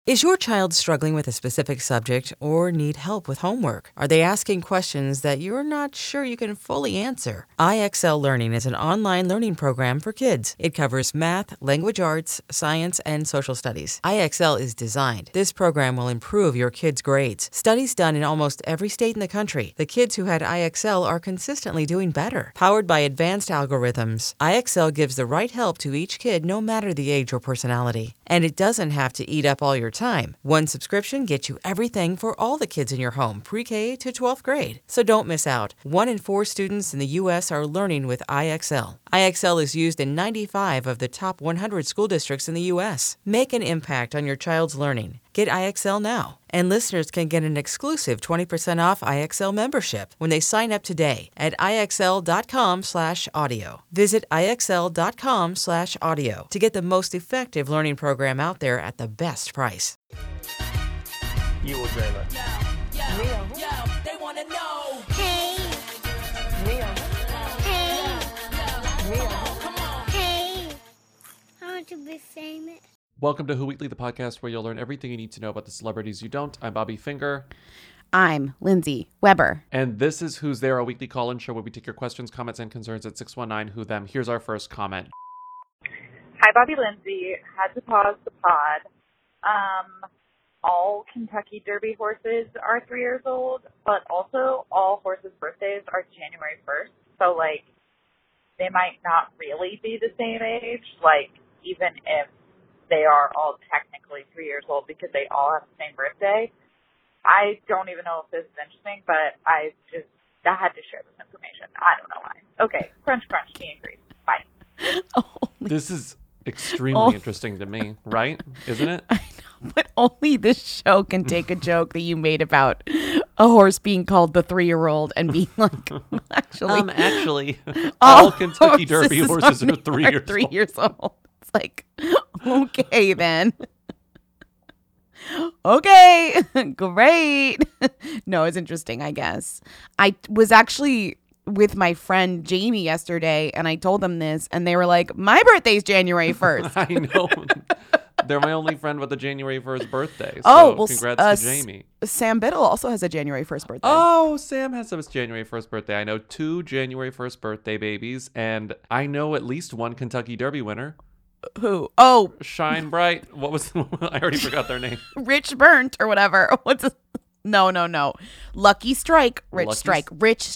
Is your child struggling with a specific subject or need help with homework? Are they asking questions that you're not sure you can fully answer? IXL Learning is an online learning program for kids. It covers math, language arts, science, and social studies. IXL is designed. This program will improve your kids' grades. Studies done in almost every state in the country. The kids who had IXL are consistently doing better. Powered by advanced algorithms, IXL gives the right help to each kid no matter the age or personality. And it doesn't have to eat up all your time. One subscription gets you everything for all the kids in your home, pre-K to 12th grade. So don't miss out. 1 in 4 students in the U.S. are learning with IXL. IXL is used in 95 of the top 100 school districts in the U.S. Make an impact on your child's learning. Get IXL now. And listeners can get an exclusive 20% off IXL membership when they sign up today at IXL.com/audio. Visit IXL.com/audio to get the most effective learning program out there at the best price. You will dream it. Yo, they wanna know. Hey, Hey, come on. hey, I want to be famous. Welcome to Who Weekly, the podcast where you'll learn everything you need to know about the celebrities you don't. I'm Bobby Finger. I'm Lindsay Weber. And this is Who's There, a weekly call-in show where we take your questions, comments, and concerns at 619-WHO THEM. Here's our first comment. Hi, Bobby Lindsay. Had to pause the pod. All Kentucky Derby horses are 3 years old, but also all horses' birthdays are January 1st. So, they might not really be the same age, even if they are all technically 3 years old because they all have the same birthday. I don't even know if this is interesting, but I had to share this information. I don't know why. Okay, crunch, tea and grease. Bye. This is extremely interesting to me, right? Isn't it? I know, but only this show can take a joke that you made about a horse being called the 3-year-old and being like, Actually, all Kentucky Derby horses are 3 years old. 3 years old. It's like, okay, then. Okay, great. No, it's interesting, I guess. I was actually with my friend Jamie yesterday, and I told them this, and they were like, my birthday's January 1st. I know. They're my only friend with a January 1st birthday. So Oh, well, congrats to Jamie. Sam Biddle also has a January 1st birthday. Oh, Sam has a January 1st birthday. I know 2 January 1st birthday babies, and I know at least 1 Kentucky Derby winner. Who? Oh, Shine Bright. What was I already forgot their name. Rich Burnt or whatever. What's a, no. Lucky Strike. Rich Strike.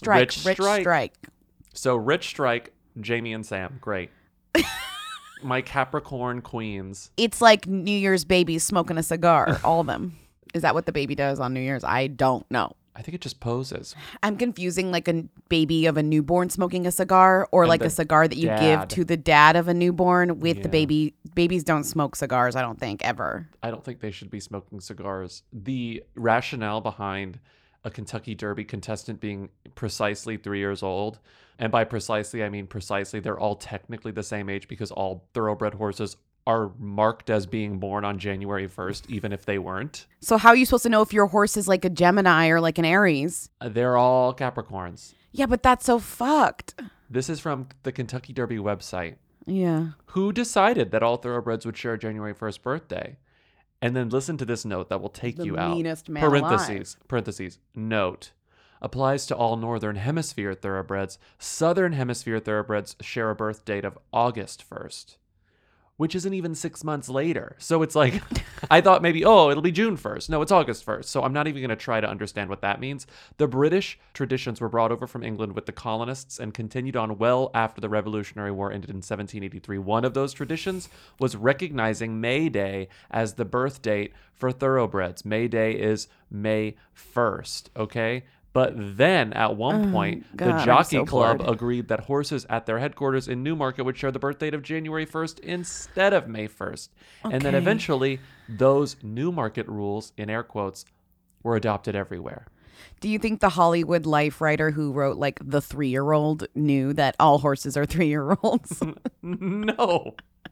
So Rich Strike, Jamie and Sam. Great. My Capricorn queens. It's like New Year's babies smoking a cigar. All of them. Is that what the baby does on New Year's? I don't know. I think it just poses. I'm confusing like a baby of a newborn smoking a cigar or And like the a cigar that you give dad. to the dad of a newborn with the Yeah. baby. Babies don't smoke cigars, I don't think, ever. I don't think they should be smoking cigars. The rationale behind a Kentucky Derby contestant being precisely 3 years old, and by precisely, I mean precisely, they're all technically the same age because all thoroughbred horses are marked as being born on January 1st, even if they weren't. So how are you supposed to know if your horse is like a Gemini or like an Aries? They're all Capricorns. Yeah, but that's so fucked. This is from the Kentucky Derby website. Yeah. Who decided that all thoroughbreds would share a January 1st birthday? And then listen to this note that will take The you out. meanest man alive. Parentheses, note. Applies to all Northern Hemisphere thoroughbreds. Southern Hemisphere thoroughbreds share a birth date of August 1st. Which isn't even 6 months later. So it's like, I thought maybe, it'll be June 1st. No, it's August 1st. So I'm not even going to try to understand what that means. The British traditions were brought over from England with the colonists and continued on well after the Revolutionary War ended in 1783. One of those traditions was recognizing May Day as the birth date for thoroughbreds. May Day is May 1st, okay? But then, at one point, God, the I'm Jockey so Club bored. agreed that horses at their headquarters in Newmarket would share the birth date of January 1st instead of May 1st. And then Okay. eventually, those Newmarket rules, in air quotes, were adopted everywhere. Do you think the Hollywood Life writer who wrote like The 3-Year-Old knew that all horses are 3-year-olds? No.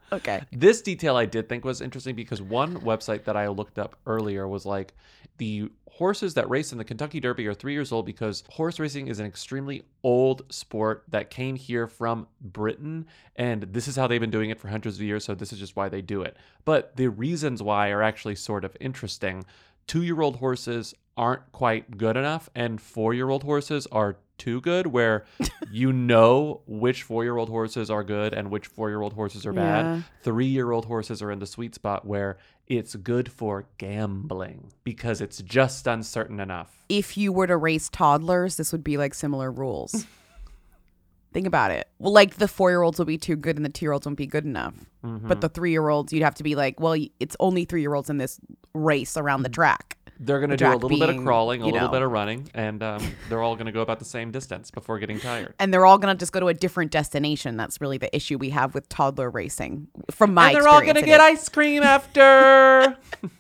Okay. This detail I did think was interesting because one website that I looked up earlier was like, the horses that race in the Kentucky Derby are 3 years old because horse racing is an extremely old sport that came here from Britain. And this is how they've been doing it for hundreds of years. So this is just why they do it. But the reasons why are actually sort of interesting. 2-year-old horses aren't quite good enough, and 4-year-old horses are too good, where you know which 4-year-old horses are good and which 4-year-old horses are bad. Yeah. 3-year-old horses are in the sweet spot where it's good for gambling because it's just uncertain enough. If you were to race toddlers, this would be like similar rules. Think about it. Well, like the 4-year-olds will be too good and the 2-year-olds won't be good enough. But the 3-year-olds, you'd have to be like, well, it's only 3-year-olds in this race around the track. They're going to The do a track little bit of being, crawling, a you little know. bit of running, and they're all going to go about the same distance before getting tired. And they're all going to just go to a different destination. That's really the issue we have with toddler racing. From my And they're all going to get ice cream after.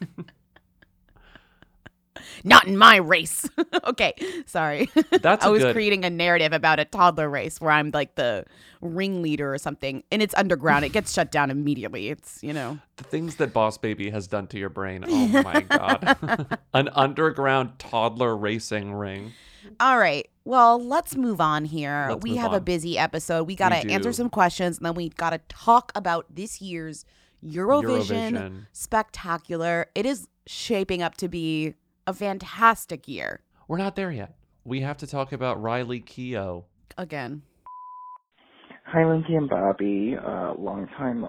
Not in my race. Okay, sorry. That's I a was good- creating a narrative about a toddler race where I'm like the ringleader or something. And it's underground. It gets shut down immediately. It's, The things that Boss Baby has done to your brain. Oh my God. An underground toddler racing ring. All right. Well, let's move on here. Let's We move have a on. busy episode. We got to We answer do. some questions, and then we got to talk about this year's Eurovision, Eurovision. Spectacular. It is shaping up to be a fantastic year. We're not there yet. We have to talk about Riley Keough. Again. Hi, Lindsay and Bobby. Long time.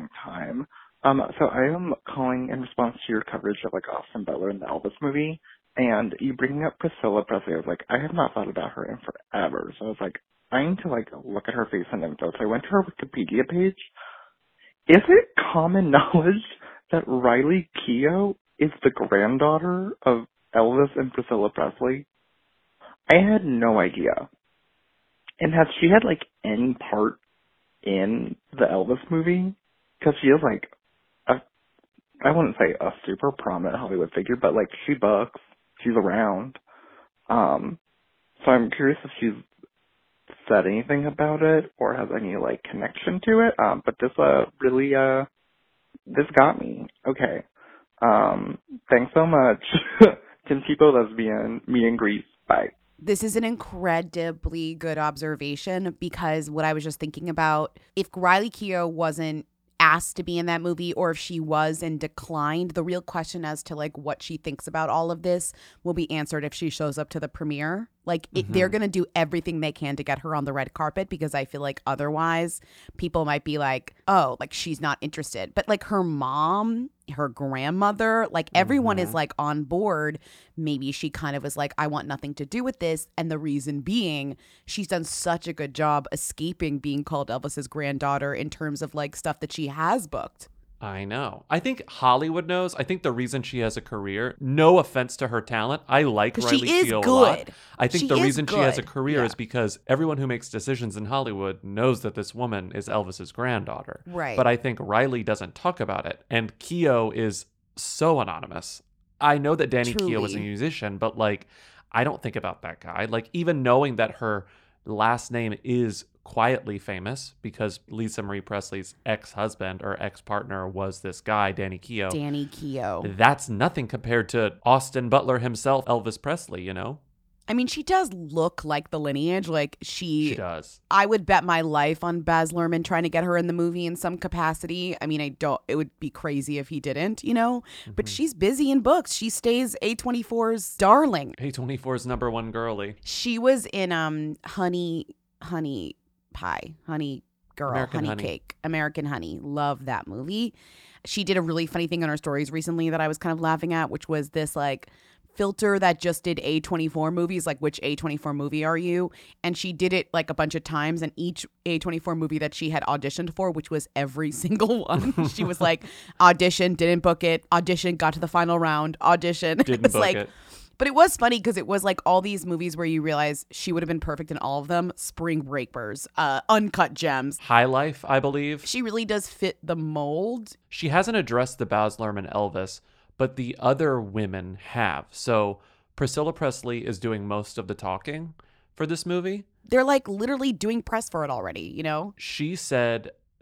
So I am calling in response to your coverage of like Austin Butler in the Elvis movie, and you bringing up Priscilla Presley. I was like, I have not thought about her in forever. So I was like, I need to like look at her face and info. So I went to her Wikipedia page. Is it common knowledge that Riley Keough is the granddaughter of Elvis and Priscilla Presley? I had no idea. And has she had, like, any part in the Elvis movie? Because she is, like, I wouldn't say a super prominent Hollywood figure, but, like, she books. She's around. So I'm curious if she's said anything about it or has any, like, connection to it. But this really, this got me. Okay. Thanks so much. Tim Lesbian, me and Grease. Bye. This is an incredibly good observation because what I was just thinking about, if Riley Keough wasn't asked to be in that movie or if she was and declined, the real question as to like what she thinks about all of this will be answered if she shows up to the premiere. Like they're going to do everything they can to get her on the red carpet because I feel like otherwise people might be like, oh, like she's not interested. But like her mom, her grandmother, like everyone is like on board. Maybe she kind of was like, I want nothing to do with this. And the reason being, she's done such a good job escaping being called Elvis's granddaughter in terms of like stuff that she has booked. I know. I think Hollywood knows. I think the reason she has a career, no offense to her talent, I like 'Cause Riley she is Keough a lot. good. I think She the is reason she has a good. career Yeah. is because everyone who makes decisions in Hollywood knows that this woman is Elvis's granddaughter. Right. But I think Riley doesn't talk about it. And Keough is so anonymous. I know that Danny Keough was a Truly. musician, but like, I don't think about that guy. Like, even knowing that her last name is quietly famous because Lisa Marie Presley's ex-husband or ex-partner was this guy, Danny Keough. Danny Keough. That's nothing compared to Austin Butler himself, Elvis Presley, you know? I mean, she does look like the lineage. Like She does. I would bet my life on Baz Luhrmann trying to get her in the movie in some capacity. I mean, it would be crazy if he didn't, you know? But she's busy in books. She stays A24's darling. A24's number one girly. She was in Honey Pie, Honey Girl, American Honey Honey. Cake, American Honey. Love that movie. She did a really funny thing on her stories recently that I was kind of laughing at, which was this like filter that just did A24 movies, like which A24 movie are you? And she did it like a bunch of times, and each A24 movie that she had auditioned for, which was every single one, she was like, audition, didn't book it, audition, got to the final round, audition. Didn't It was book like, it. but it was funny because it was like all these movies where you realize she would have been perfect in all of them. Spring Breakers, Uncut Gems. High Life, I believe. She really does fit the mold. She hasn't addressed the Baz Luhrmann Elvis, but the other women have. So Priscilla Presley is doing most of the talking for this movie. They're like literally doing press for it already, you know? She said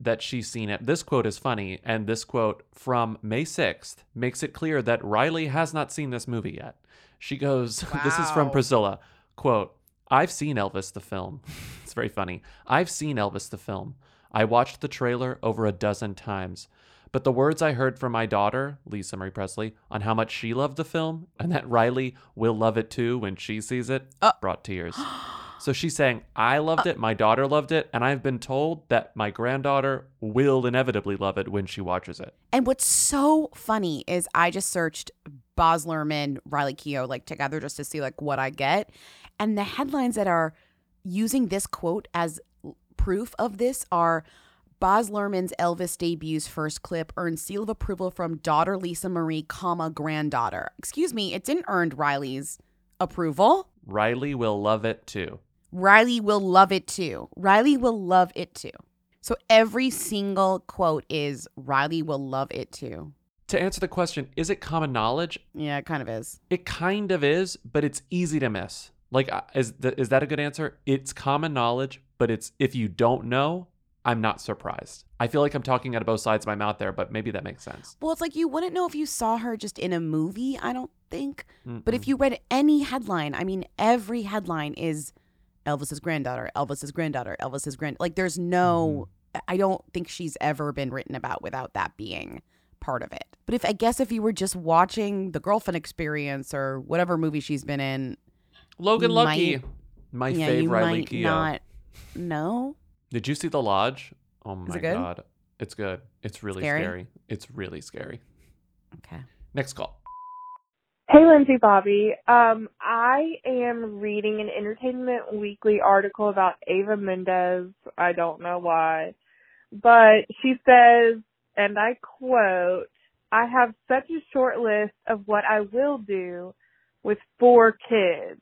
that she's seen it. This quote is funny, and this quote from May 6th makes it clear that Riley has not seen this movie yet. She goes, This is from Wow. Priscilla, quote, "I've seen Elvis the film." It's very funny. "I've seen Elvis the film. I watched the trailer over a dozen times. But the words I heard from my daughter, Lisa Marie Presley, on how much she loved the film and that Riley will love it too when she sees it, brought tears." So she's saying, I loved it, my daughter loved it, and I've been told that my granddaughter will inevitably love it when she watches it. And what's so funny is I just searched Baz Luhrmann, Riley Keough, like together just to see like what I get. And the headlines that are using this quote as proof of this are Baz Luhrmann's Elvis debut's first clip earned seal of approval from daughter Lisa Marie, granddaughter. Excuse me, it didn't earn Riley's approval. Riley will love it too. Riley will love it too. Riley will love it too. So every single quote is Riley will love it too. To answer the question, is it common knowledge? Yeah, it kind of is. It kind of is, but it's easy to miss. Like, is that a good answer? It's common knowledge, but it's if you don't know, I'm not surprised. I feel like I'm talking out of both sides of my mouth there, but maybe that makes sense. Well, it's like you wouldn't know if you saw her just in a movie, I don't think. But if you read any headline, I mean, every headline is Elvis's granddaughter, Elvis's granddaughter, Elvis's grand. Like, there's no, I don't think she's ever been written about without that being part of it. But if you were just watching The Girlfriend Experience or whatever movie she's been in, Logan you Lucky, might- my yeah, favorite you Riley might Keough. not know. Did you see The Lodge? Oh my it good? God. It's good. It's really Scary? scary. It's really scary. Okay. Next call. Hey, Lindsay Bobby. I am reading an Entertainment Weekly article about Ava Mendez. I don't know why. But she says, and I quote, "I have such a short list of what I will do with 4 kids."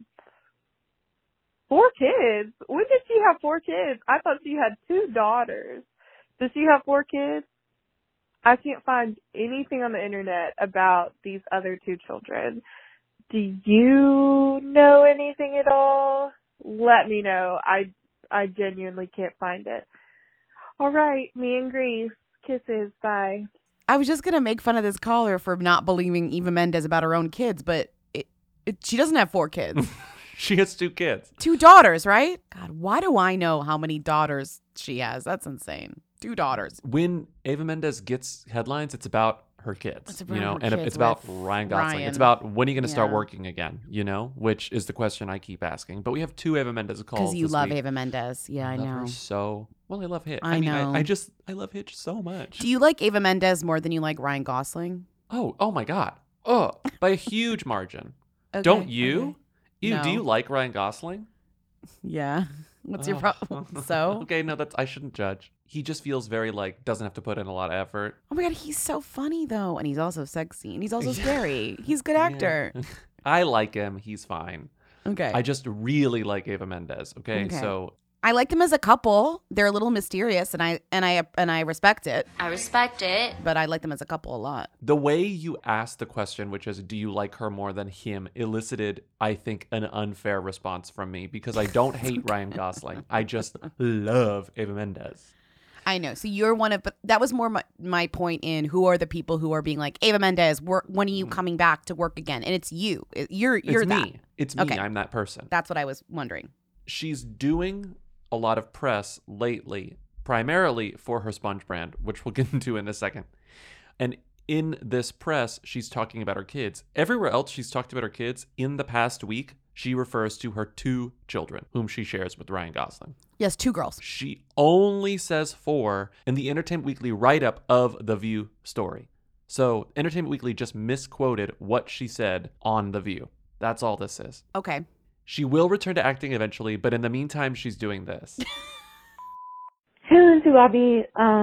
4 kids? When did she have 4 kids? I thought she had 2 daughters. Does she have 4 kids? I can't find anything on the internet about these other 2 children. Do you know anything at all? Let me know. I genuinely can't find it. All right, me and Grease. Kisses. Bye. I was just going to make fun of this caller for not believing Eva Mendes about her own kids, but she doesn't have 4 kids. She has 2 kids. 2 daughters, right? God, why do I know how many daughters she has? That's insane. 2 daughters. When Ava Mendes gets headlines, it's about her kids, It's about you know, her and kids it's about with Ryan Gosling. Ryan. It's about when are you going to start Yeah. working again, you know, which is the question I keep asking. But we have 2 Ava Mendes calls Because you this love week. Ava Mendes. Yeah, I love know. her so well. I love Hitch. I know. I love Hitch so much. Do you like Ava Mendes more than you like Ryan Gosling? Oh my God. Oh, by a huge margin. Okay, Don't you? okay. Do No. you like Ryan Gosling? Yeah. What's your Oh. problem? So? Okay, no, I shouldn't judge. He just feels very like doesn't have to put in a lot of effort. Oh my God, he's so funny though. And he's also sexy. And he's also Yeah. scary. He's a good actor. I like him. He's fine. Okay. I just really like Ava Mendes. Okay, Okay. so I like them as a couple. They're a little mysterious and I respect it. I respect it. But I like them as a couple a lot. the way you asked the question, which is, do you like her more than him, elicited, I think, an unfair response from me because I don't hate Ryan Gosling. I just love Ava Mendes. I know. So you're one of, but that was more my point in who are the people who are being like, Ava Mendes, when are you coming back to work again? And it's you. You're It's that. me. It's me. Okay. I'm that person. That's what I was wondering. She's doing a lot of press lately, primarily for her sponge brand, which we'll get into in a second. And in this press, she's talking about her kids. Everywhere else she's talked about her kids, in the past week, she refers to her 2 children, whom she shares with Ryan Gosling. Yes, 2 girls. She only says 4 in the Entertainment Weekly write-up of The View story. So Entertainment Weekly just misquoted what she said on The View. That's all this is. Okay. She will return to acting eventually, but in the meantime, she's doing this. Hey, Lindsay Bobby.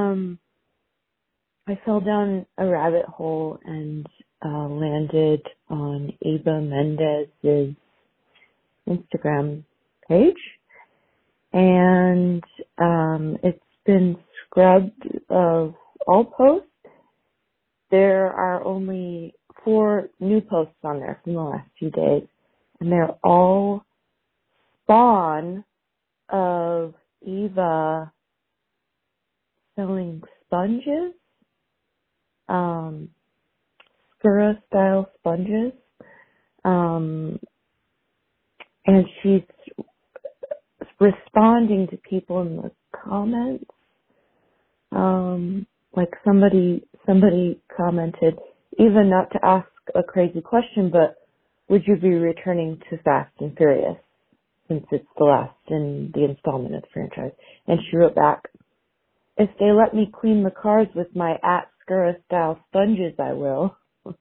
I fell down a rabbit hole and landed on Ava Mendez's Instagram page. And it's been scrubbed of all posts. There are only 4 new posts on there from the last few days. And they're all spawn of Eva selling sponges, Skura-style sponges, and she's responding to people in the comments. Like somebody commented, even not to ask a crazy question, but would you be returning to Fast and Furious since it's the last in the installment of the franchise? And she wrote back, if they let me clean the cars with my Skura style sponges, I will.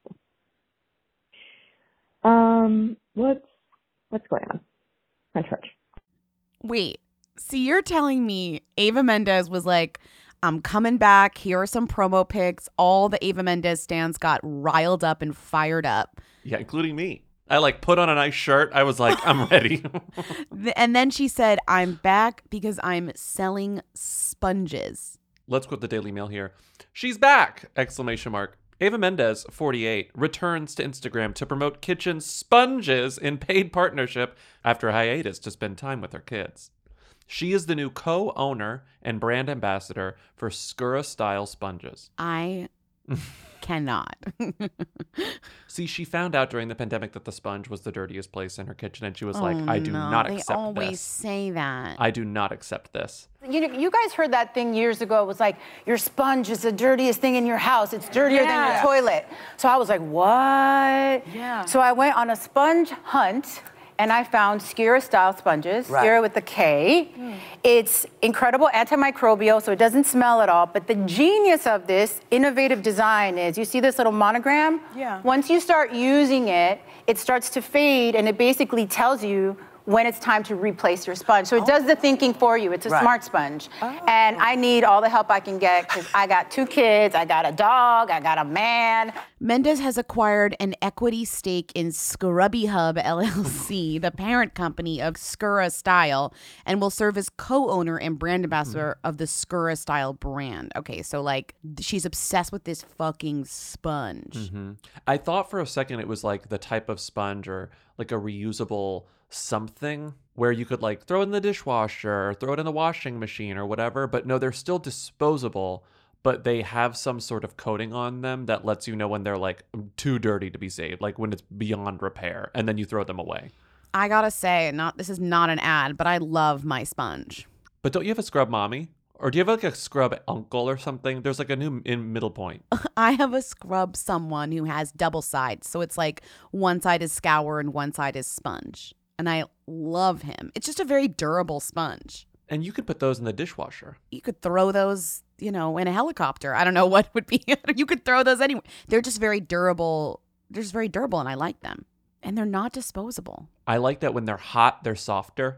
What's going on? My church. Wait, see, you're telling me Eva Mendes was like, I'm coming back. Here are some promo pics. All the Eva Mendes stands got riled up and fired up. Yeah, including me. I put on a nice shirt. I was like, I'm ready. And then she said, I'm back because I'm selling sponges. Let's quote the Daily Mail here. She's back! ! Eva Mendes, 48, returns to Instagram to promote kitchen sponges in paid partnership after a hiatus to spend time with her kids. She is the new co-owner and brand ambassador for Skura-style sponges. I cannot. See, she found out during the pandemic that the sponge was the dirtiest place in her kitchen, and she was like, I do not accept this. They always say that. I do not accept this. You guys heard that thing years ago. It was like, your sponge is the dirtiest thing in your house. It's dirtier than your toilet. So I was like, what? Yeah. So I went on a sponge hunt, and I found Skura-style sponges, Skura with a K. It's incredible antimicrobial, so it doesn't smell at all. But the genius of this innovative design is, you see this little monogram? Yeah. Once you start using it, it starts to fade, and it basically tells you when it's time to replace your sponge. So it does the thinking for you. It's a smart sponge. And I need all the help I can get because I got 2 kids, I got a dog, I got a man. Mendes has acquired an equity stake in Scrubby Hub LLC, the parent company of Skura Style, and will serve as co-owner and brand ambassador of the Skura Style brand. Okay, so she's obsessed with this fucking sponge. Mm-hmm. I thought for a second it was like the type of sponge or like a reusable something where you could throw it in the dishwasher or throw it in the washing machine or whatever, but no, they're still disposable, but they have some sort of coating on them that lets you know when they're too dirty to be saved, when it's beyond repair, and then you throw them away. I gotta say, this is not an ad, but I love my sponge. But don't you have a scrub mommy? Or do you have a scrub uncle or something? There's a new middle point. I have a scrub someone who has double sides, so it's one side is scour and one side is sponge. And I love him. It's just a very durable sponge. And you could put those in the dishwasher. You could throw those, in a helicopter. I don't know what would be. You could throw those anywhere. They're just very durable. They're just very durable, and I like them. And they're not disposable. I like that when they're hot, they're softer.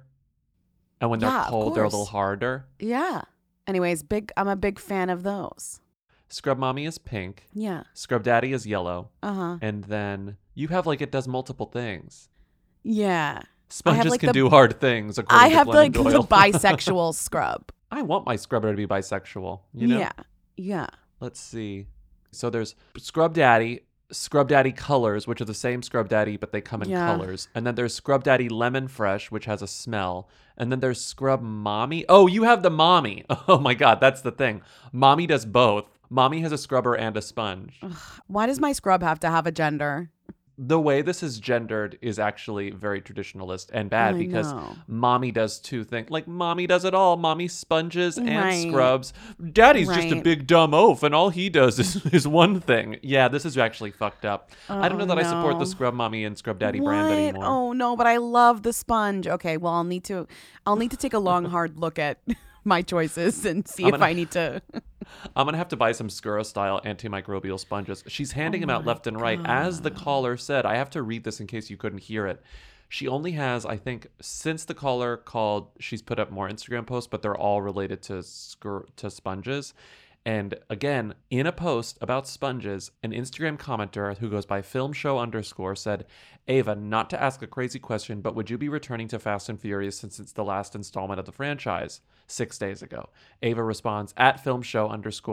And when they're cold, they're a little harder. Yeah. Anyways, I'm a big fan of those. Scrub Mommy is pink. Yeah. Scrub Daddy is yellow. Uh-huh. And then you have it does multiple things. Yeah. Sponges can do hard things. I have the little bisexual scrub. I want my scrubber to be bisexual. You know? Yeah. Yeah. Let's see. So there's Scrub Daddy Colors, which are the same Scrub Daddy, but they come in colors. And then there's Scrub Daddy Lemon Fresh, which has a smell. And then there's Scrub Mommy. Oh, you have the Mommy. Oh my God, that's the thing. Mommy does both. Mommy has a scrubber and a sponge. Ugh, why does my scrub have to have a gender? The way this is gendered is actually very traditionalist and bad because Mommy does 2 things. Mommy does it all. Mommy sponges and scrubs. Daddy's just a big dumb oaf and all he does is one thing. Yeah, this is actually fucked up. I don't know that I support the Scrub Mommy and Scrub Daddy brand anymore. Oh no, but I love the sponge. Okay, well I'll need to take a long hard look at my choices and see if I need to. I'm going to have to buy some Skura-style antimicrobial sponges. She's handing them out left and right. As the caller said, I have to read this in case you couldn't hear it. She only has, I think, since the caller called, she's put up more Instagram posts, but they're all related to sponges. And again, in a post about sponges, an Instagram commenter who goes by filmshow_ said, Ava, not to ask a crazy question, but would you be returning to Fast and Furious since it's the last installment of the franchise? 6 days ago. Ava responds, @filmshow_,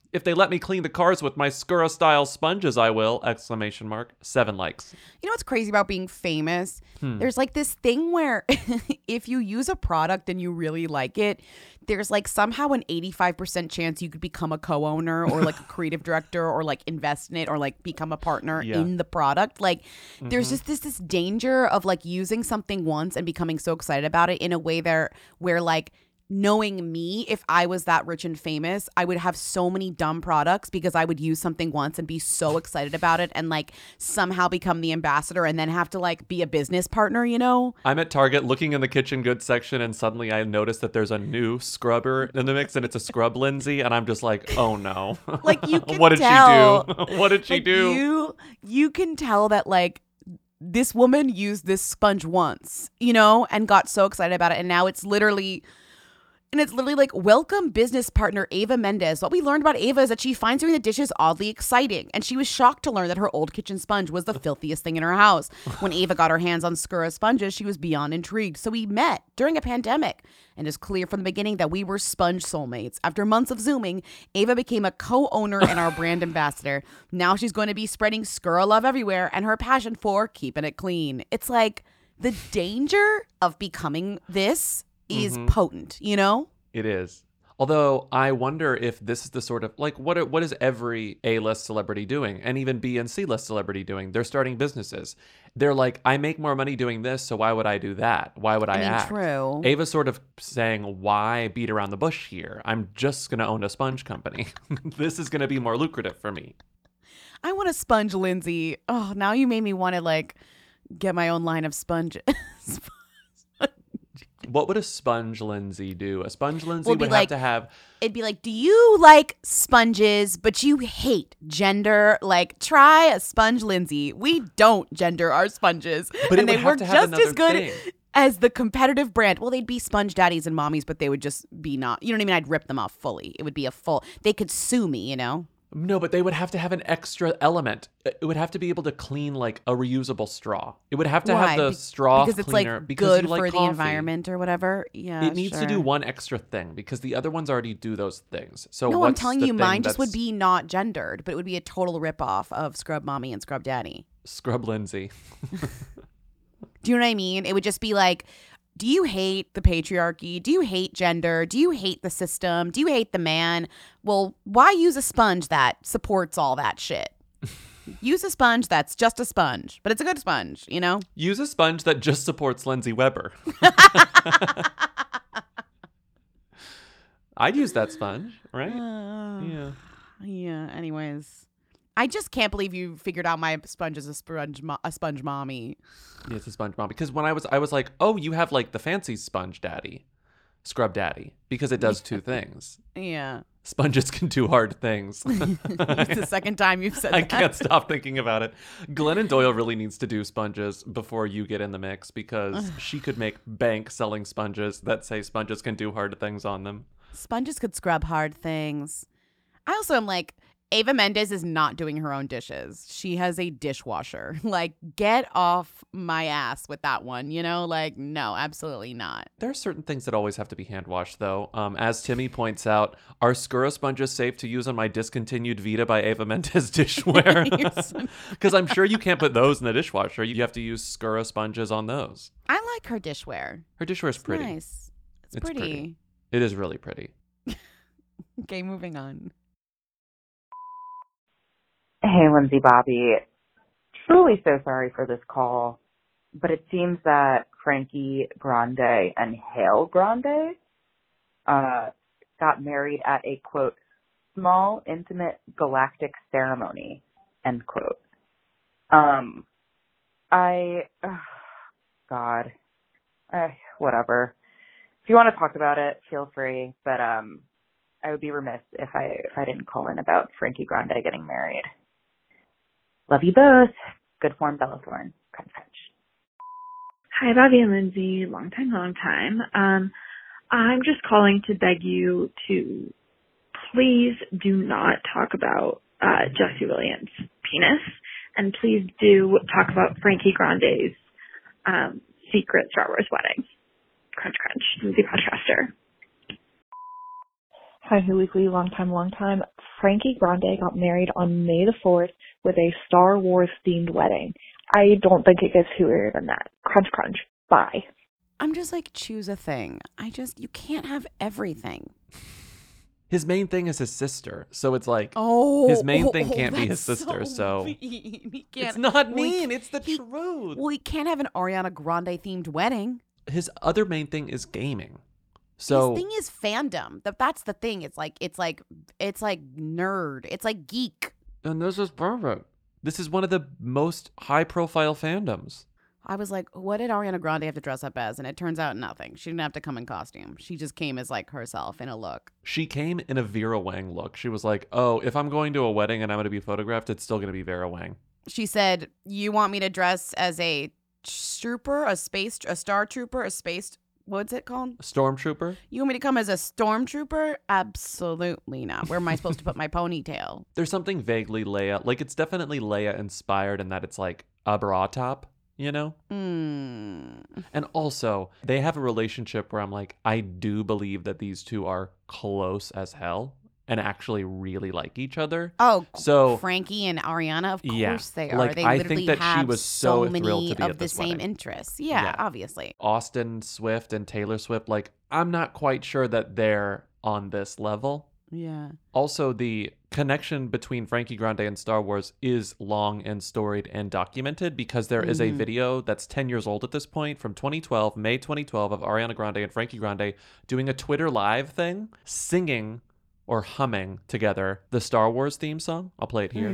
If they let me clean the cars with my Skura-style sponges, I will! ! 7 likes. You know what's crazy about being famous? There's like this thing where if you use a product and you really like it, there's like somehow an 85% chance you could become a co-owner or like a creative director or like invest in it or like become a partner in the product. Like there's just this danger of like using something once and becoming so excited about it in a way where like, knowing me, if I was that rich and famous, I would have so many dumb products because I would use something once and be so excited about it and like somehow become the ambassador and then have to like be a business partner, you know? I'm at Target looking in the kitchen goods section and suddenly I noticed that there's a new scrubber in the mix and it's a Scrub Lindsay and I'm just like, oh no. Like you can what did tell, she do? What did she do? You can tell that like this woman used this sponge once, you know, and got so excited about it and now it's literally like, welcome business partner Eva Mendes. What we learned about Eva is that she finds doing the dishes oddly exciting. And she was shocked to learn that her old kitchen sponge was the filthiest thing in her house. When Eva got her hands on Skura sponges, she was beyond intrigued. So we met during a pandemic. And it's clear from the beginning that we were sponge soulmates. After months of Zooming, Eva became a co-owner and our brand ambassador. Now she's going to be spreading Skura love everywhere and her passion for keeping it clean. It's like the danger of becoming this is potent, you know? It is. Although I wonder if this is the sort of like what is every A-list celebrity doing and even B and C-list celebrity doing? They're starting businesses. They're like, I make more money doing this, so why would I do that? Why would I act? True. Ava's sort of saying, why beat around the bush here? I'm just going to own a sponge company. This is going to be more lucrative for me. I want a sponge, Lindsay. Oh, now you made me want to like get my own line of sponges. What would a sponge Lindsay do? A sponge Lindsay would have to have... It'd be like, do you like sponges, but you hate gender? Like, try a sponge Lindsay. We don't gender our sponges. But and it would they have were to have just as good thing. as the competitive brand. Well, they'd be sponge daddies and mommies, but they would just be not... You know what I mean? I'd rip them off fully. It would be a full... They could sue me, you know? No, but they would have to have an extra element. It would have to be able to clean like a reusable straw. It would have to have the straw because it's cleaner like because good you like for coffee. the environment or whatever. Yeah, it needs to do one extra thing because the other ones already do those things. So no, I'm telling you, mine that's... just would be not gendered, but it would be a total ripoff of Scrub Mommy and Scrub Daddy. Scrub Lindsay. Do you know what I mean? It would just be like, do you hate the patriarchy? Do you hate gender? Do you hate the system? Do you hate the man? Well, why use a sponge that supports all that shit? Use a sponge that's just a sponge, but it's a good sponge, you know? Use a sponge that just supports Lindsay Weber. I'd use that sponge, right? Yeah, anyways. I just can't believe you figured out my sponge is a sponge mommy. Yeah, it's a sponge mommy. Because when I was like, oh, you have like the fancy sponge daddy, Scrub Daddy, because it does two things. Yeah. Sponges can do hard things. It's the second time you've said that. I can't stop thinking about it. Glennon Doyle really needs to do sponges before you get in the mix because she could make bank selling sponges that say sponges can do hard things on them. Sponges could scrub hard things. I also am like, Eva Mendes is not doing her own dishes. She has a dishwasher. Like, get off my ass with that one, you know? Like, no, absolutely not. There are certain things that always have to be hand washed, though. As Timmy points out, are Skura sponges safe to use on my discontinued Vita by Eva Mendes dishware? Because I'm sure you can't put those in the dishwasher. You have to use Skura sponges on those. I like her dishware. Her dishware is pretty. Nice. It's pretty. It is really pretty. Okay, moving on. Hey, Lindsay Bobby. Truly so sorry for this call, but it seems that Frankie Grande and Hale Grande got married at a, quote, small, intimate, galactic ceremony, end quote. Whatever. If you want to talk about it, feel free, but I would be remiss if I didn't call in about Frankie Grande getting married. Love you both. Good form, Bella Thorne. Crunch, crunch. Hi, Bobby and Lindsay. Long time. I'm just calling to beg you to please do not talk about Jesse Williams' penis, and please do talk about Frankie Grande's secret Star Wars wedding. Crunch, crunch. Lindsay Podcaster. Hi, Who Weekly, long time. Frankie Grande got married on May the 4th with a Star Wars themed wedding. I don't think it gets weirder than that. Crunch, crunch. Bye. I'm just like, choose a thing. You can't have everything. His main thing is his sister. So it's like, Oh, his main thing can't be his that's sister. so So mean. He can't, it's not well, mean. It's the truth. Well, he can't have an Ariana Grande themed wedding. His other main thing is gaming. So His thing is fandom. That's the thing. It's like nerd. It's like geek. And this is perfect. This is one of the most high profile fandoms. I was like, what did Ariana Grande have to dress up as? And it turns out nothing. She didn't have to come in costume. She just came as like herself in a look. She came in a Vera Wang look. She was like, oh, if I'm going to a wedding and I'm going to be photographed, it's still going to be Vera Wang. She said, you want me to dress as a trooper, a star trooper, what's it called? A stormtrooper? You want me to come as a stormtrooper? Absolutely not. Where am I supposed to put my ponytail? There's something vaguely Leia. Like, it's definitely Leia inspired in that it's like a bra top, you know? Mm. And also, they have a relationship where I'm like, I do believe that these two are close as hell and actually really like each other. Oh, so Frankie and Ariana, of yeah, course they are. like, they I literally think that have she was so thrilled many to be of at the this same wedding. interests. Yeah, obviously. Austin Swift and Taylor Swift, like, I'm not quite sure that they're on this level. Yeah. Also, the connection between Frankie Grande and Star Wars is long and storied and documented because there is a video that's 10 years old at this point from 2012, May 2012, of Ariana Grande and Frankie Grande doing a Twitter live thing, singing or humming together the Star Wars theme song. I'll play it here.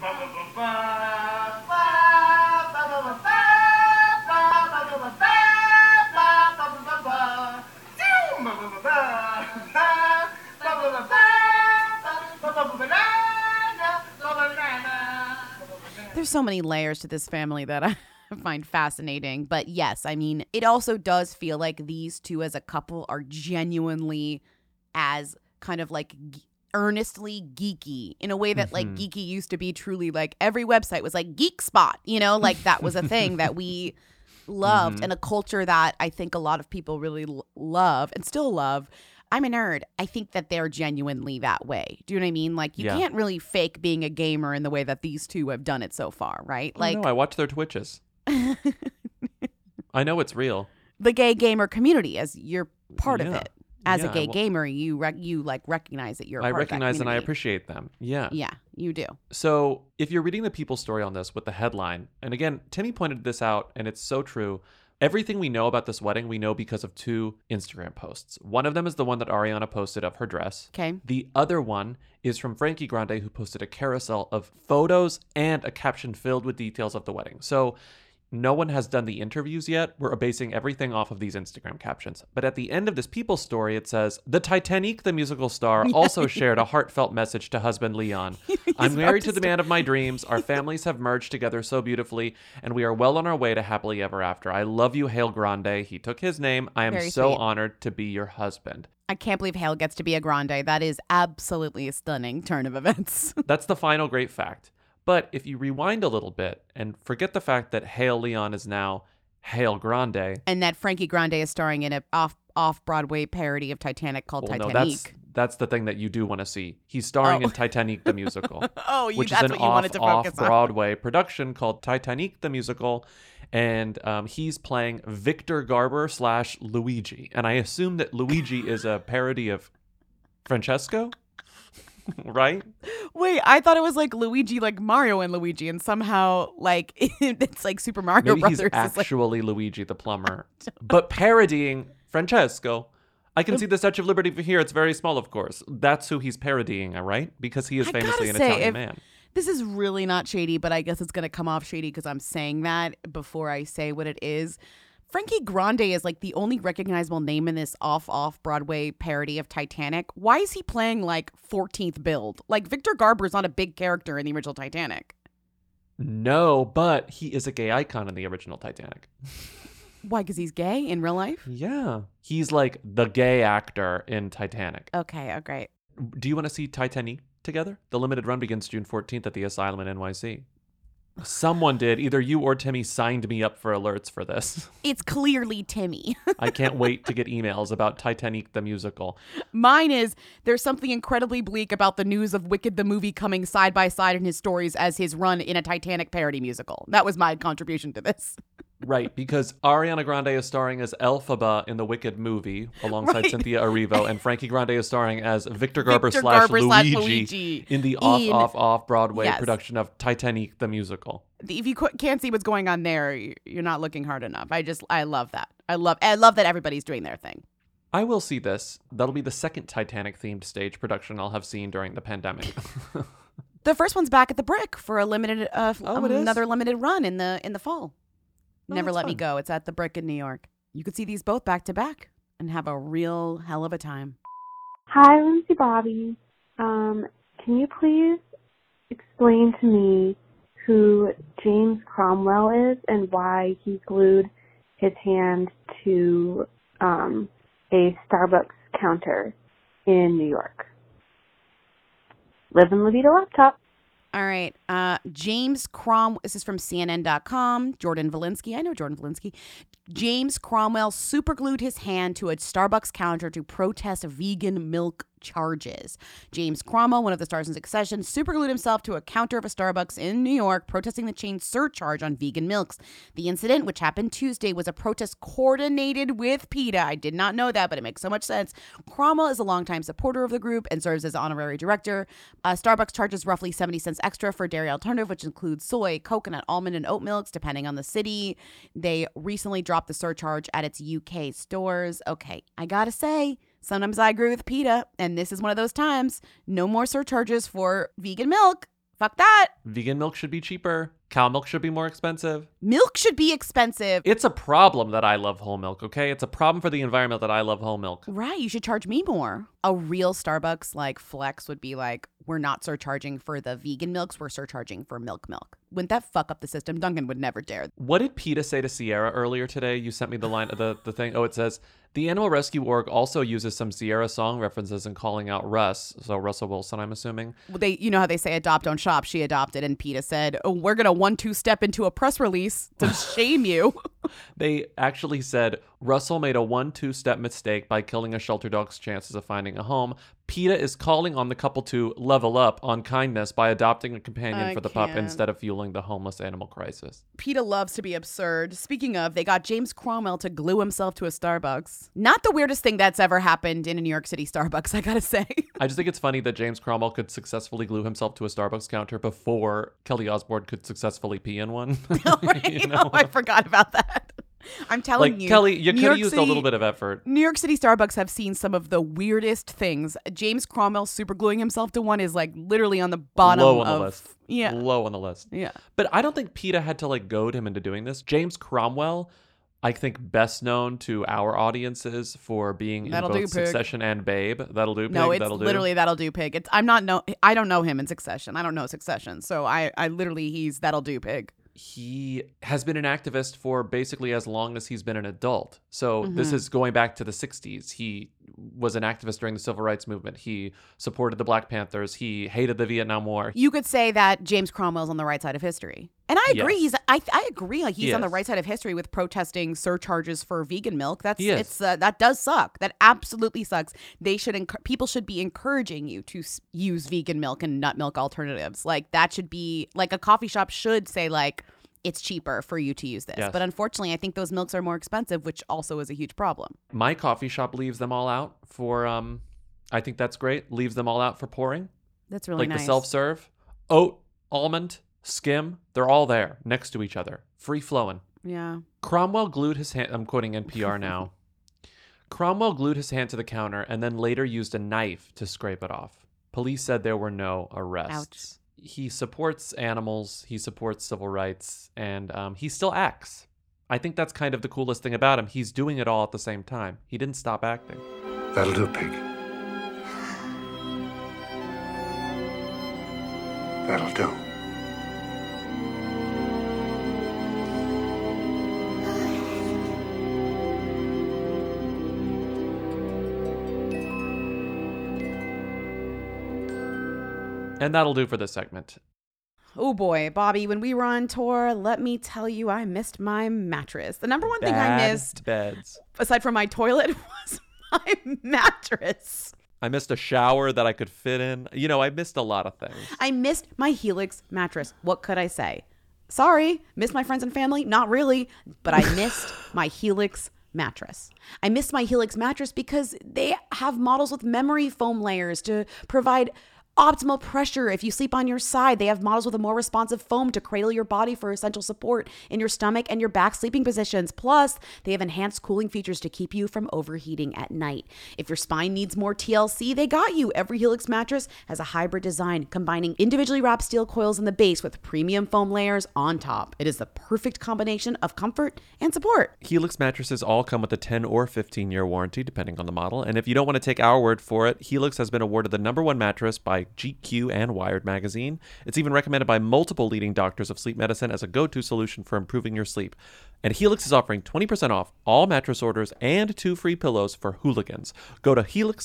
There's so many layers to this family that I find fascinating. But yes, I mean, it also does feel like these two as a couple are genuinely as kind of like earnestly geeky in a way that like geeky used to be truly like every website was like Geek Spot, you know, like that was a thing that we loved and a culture that I think a lot of people really love and still love. I'm a nerd. I think that they're genuinely that way. Do you know what I mean? Like, you can't really fake being a gamer in the way that these two have done it so far, right? Like, no, I watch their Twitches. I know it's real. The gay gamer community, as you're part of it. As a gay well, gamer, you recognize that you're a I part recognize of that and I community. appreciate them. Yeah. Yeah, you do. So if you're reading the People story on this with the headline, and again, Timmy pointed this out, and it's so true. Everything we know about this wedding, we know because of two Instagram posts. One of them is the one that Ariana posted of her dress. Okay. The other one is from Frankie Grande, who posted a carousel of photos and a caption filled with details of the wedding. So no one has done the interviews yet. We're basing everything off of these Instagram captions. But at the end of this People story, it says, the Titanic, the musical star, also shared a heartfelt message to husband Leon. I'm married to the man of my dreams. Our families have merged together so beautifully, and we are well on our way to happily ever after. I love you, Hale Grande. He took his name. I am Very so sweet. honored to be your husband. I can't believe Hale gets to be a grande. That is absolutely a stunning turn of events. That's the final great fact. But if you rewind a little bit and forget the fact that Hale Leon is now Hale Grande. And that Frankie Grande is starring in a off-Broadway parody of Titanic called Well, Titanic. no, that's the thing that you do want to see. He's starring in Titanic the musical. Which that's is an what you wanted to focus on. off-Broadway production called Titanic the musical. And he's playing Victor Garber / Luigi. And I assume that Luigi is a parody of Francesco, right? Wait, I thought it was like Luigi, like Mario and Luigi, and somehow like it's like Super Mario Maybe Brothers. he's is like- actually Luigi the plumber, but parodying Francesco. I can see the Statue of Liberty from here. It's very small, of course. That's who he's parodying, right? Because he is famously an Italian man. This is really not shady, but I guess it's going to come off shady because I'm saying that before I say what it is. Frankie Grande is like the only recognizable name in this off-Broadway parody of Titanic. Why is he playing like 14th build? Like Victor Garber is not a big character in the original Titanic. No, but he is a gay icon in the original Titanic. Why? Because he's gay in real life? Yeah. He's like the gay actor in Titanic. Okay, oh, great. Do you want to see Titanic together? The limited run begins June 14th at the Asylum in NYC. Someone did. Either you or Timmy signed me up for alerts for this. It's clearly Timmy. I can't wait to get emails about Titanic the musical. Mine is, there's something incredibly bleak about the news of Wicked the movie coming side by side in his stories as his run in a Titanic parody musical. That was my contribution to this. Right, because Ariana Grande is starring as Elphaba in the Wicked movie alongside Right. Cynthia Erivo, and Frankie Grande is starring as Victor Garber Victor slash Garber slash Luigi Luigi in the in- off-Broadway Yes. production of Titanic the musical. If you can't see what's going on there, you're not looking hard enough. I love that. I love that everybody's doing their thing. I will see this. That'll be the second Titanic-themed stage production I'll have seen during the pandemic. The first one's back at the Brick for a limited, it is? another limited run in the fall. Oh, Never that's Let Me fun. Go. It's at the Brick in New York. You could see these both back to back and have a real hell of a time. Hi, Lindsay Bobby. Can you please explain to me who James Cromwell is and why he glued his hand to a Starbucks counter in New York? Live and La Vida laptop. All right. James Cromwell. This is from CNN.com. Jordan Valinsky. I know Jordan Valinsky. James Cromwell superglued his hand to a Starbucks counter to protest vegan milk charges. James Cromwell, one of the stars in Succession, superglued himself to a counter of a Starbucks in New York, protesting the chain's surcharge on vegan milks. The incident, which happened Tuesday, was a protest coordinated with PETA. I did not know that, but it makes so much sense. Cromwell is a longtime supporter of the group and serves as honorary director. Starbucks charges roughly 70 cents extra for dairy alternative, which includes soy, coconut, almond, and oat milks, depending on the city. They recently dropped the surcharge at its UK stores. Okay, I gotta say, sometimes I agree with PETA, and this is one of those times. No more surcharges for vegan milk. Fuck that. Vegan milk should be cheaper. Cow milk should be more expensive. Milk should be expensive. It's a problem that I love whole milk, okay? It's a problem for the environment that I love whole milk. Right, you should charge me more. A real Starbucks like flex would be like, we're not surcharging for the vegan milks, we're surcharging for milk. Wouldn't that fuck up the system? Duncan would never dare. What did PETA say to Sierra earlier today? You sent me the line, the thing. Oh, it says, the Animal Rescue Org also uses some Sierra song references in calling out Russ. So Russell Wilson, I'm assuming. Well, you know how they say adopt, don't shop. She adopted, and PETA said, oh, we're going to 1-2 step into a press release to shame you. They actually said Russell made a 1-2 step mistake by killing a shelter dog's chances of finding a home. PETA is calling on the couple to level up on kindness by adopting a companion for the pup instead of fueling the homeless animal crisis. PETA loves to be absurd. Speaking of, they got James Cromwell to glue himself to a Starbucks. Not the weirdest thing that's ever happened in a New York City Starbucks, I gotta say. I just think it's funny that James Cromwell could successfully glue himself to a Starbucks counter before Kelly Osbourne could successfully pee in one. You know? I forgot about that. I'm telling like, you. Kelly, you New could have York used City- a little bit of effort. New York City Starbucks have seen some of the weirdest things. James Cromwell supergluing himself to one is like literally on the bottom Low on of the list. Yeah. Low on the list. Yeah. But I don't think PETA had to like goad him into doing this. James Cromwell, I think best known to our audiences for being That'll in do, both Pig. Succession and Babe. That'll do, Pig. No, it's That'll do. literally That'll Do Pig. I don't know him in Succession. I don't know Succession. So I literally he's That'll Do Pig. He has been an activist for basically as long as he's been an adult. So this is going back to the 60s. He was an activist during the Civil Rights Movement. He supported the Black Panthers. He hated the Vietnam War. You could say that James Cromwell's on the right side of history. And I agree. Yes. I agree. Like he's He on the is. right side of history with protesting surcharges for vegan milk. He is. It's that does suck. That absolutely sucks. People should be encouraging you to use vegan milk and nut milk alternatives. Like that should be like a coffee shop should say like it's cheaper for you to use this. Yes. But unfortunately, I think those milks are more expensive, which also is a huge problem. My coffee shop leaves them all out for, I think that's great. Leaves them all out for pouring. That's really like nice. the self-serve. Oat, almond, skim, they're all there next to each other. Free flowing. Yeah. Cromwell glued his hand, I'm quoting NPR now. Cromwell glued his hand to the counter and then later used a knife to scrape it off. Police said there were no arrests. He supports animals, he supports civil rights, and he still acts. I think that's kind of the coolest thing about him. He's doing it all at the same time. He didn't stop acting. That'll do, Pig. That'll do. And that'll do for this segment. Oh boy, Bobby, when we were on tour, let me tell you, I missed my mattress. The number one thing I missed, beds. aside from my toilet, was my mattress. I missed a shower that I could fit in. You know, I missed a lot of things. I missed my Helix mattress. What could I say? Sorry, missed my friends and family? Not really, but I missed my Helix mattress. I missed my Helix mattress because they have models with memory foam layers to provide optimal pressure if you sleep on your side. They have models with a more responsive foam to cradle your body for essential support in your stomach and your back sleeping positions. Plus, they have enhanced cooling features to keep you from overheating at night. If your spine needs more TLC, they got you. Every Helix mattress has a hybrid design, combining individually wrapped steel coils in the base with premium foam layers on top. It is the perfect combination of comfort and support. Helix mattresses all come with a 10 or 15-year warranty, depending on the model. And if you don't want to take our word for it, Helix has been awarded the #1 mattress by GQ and Wired magazine. It's even recommended by multiple leading doctors of sleep medicine as a go-to solution for improving your sleep. And Helix is offering 20% off all mattress orders and 2 free pillows for hooligans. Go to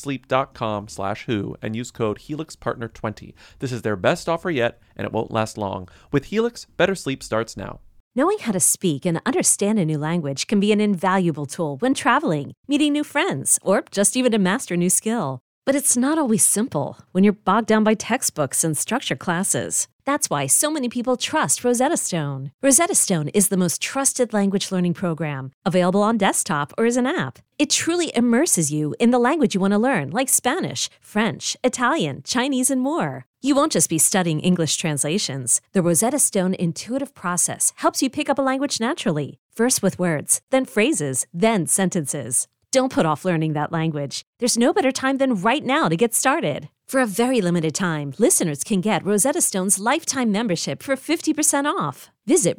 helixsleep.com/who and use code HelixPartner20. This is their best offer yet, and it won't last long. With Helix, better sleep starts now. Knowing how to speak and understand a new language can be an invaluable tool when traveling, meeting new friends, or just even to master a new skill. But it's not always simple when you're bogged down by textbooks and structured classes. That's why so many people trust Rosetta Stone. Rosetta Stone is the most trusted language learning program, available on desktop or as an app. It truly immerses you in the language you want to learn, like Spanish, French, Italian, Chinese, and more. You won't just be studying English translations. The Rosetta Stone intuitive process helps you pick up a language naturally, first with words, then phrases, then sentences. Don't put off learning that language. There's no better time than right now to get started. For a very limited time, listeners can get Rosetta Stone's lifetime membership for 50% off. Visit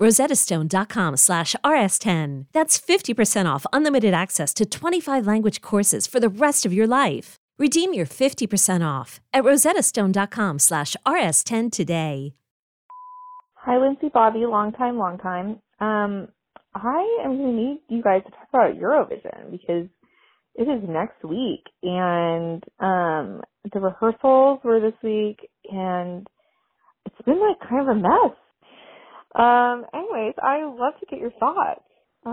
rosettastone.com/rs10. That's 50% off unlimited access to 25 language courses for the rest of your life. Redeem your 50% off at rosettastone.com/rs10 today. Hi, Lindsay, Bobby, long time. I am going to need you guys to talk about Eurovision because it is next week, and the rehearsals were this week, and it's been like kind of a mess. Anyways, I would love to get your thoughts.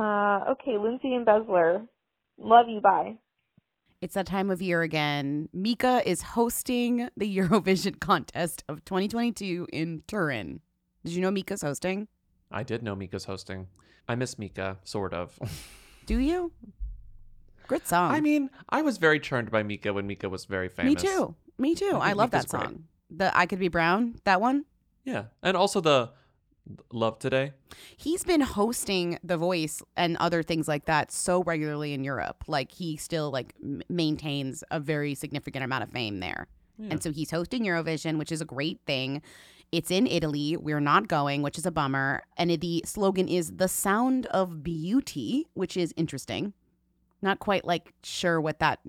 Okay, Lindsay and Besler, love you, bye. It's that time of year again. Mika is hosting the Eurovision contest of 2022 in Turin. Did you know Mika's hosting? I did know Mika's hosting. I miss Mika, sort of. Do you? Great song. I mean, I was very charmed by Mika when Mika was very famous. Me too. I love that song. The I Could Be Brown, that one? Yeah. And also the Love Today. He's been hosting The Voice and other things like that so regularly in Europe. Like, he still maintains a very significant amount of fame there. Yeah. And so he's hosting Eurovision, which is a great thing. It's in Italy. We're not going, which is a bummer. And the slogan is The Sound of Beauty, which is interesting. Not quite sure what that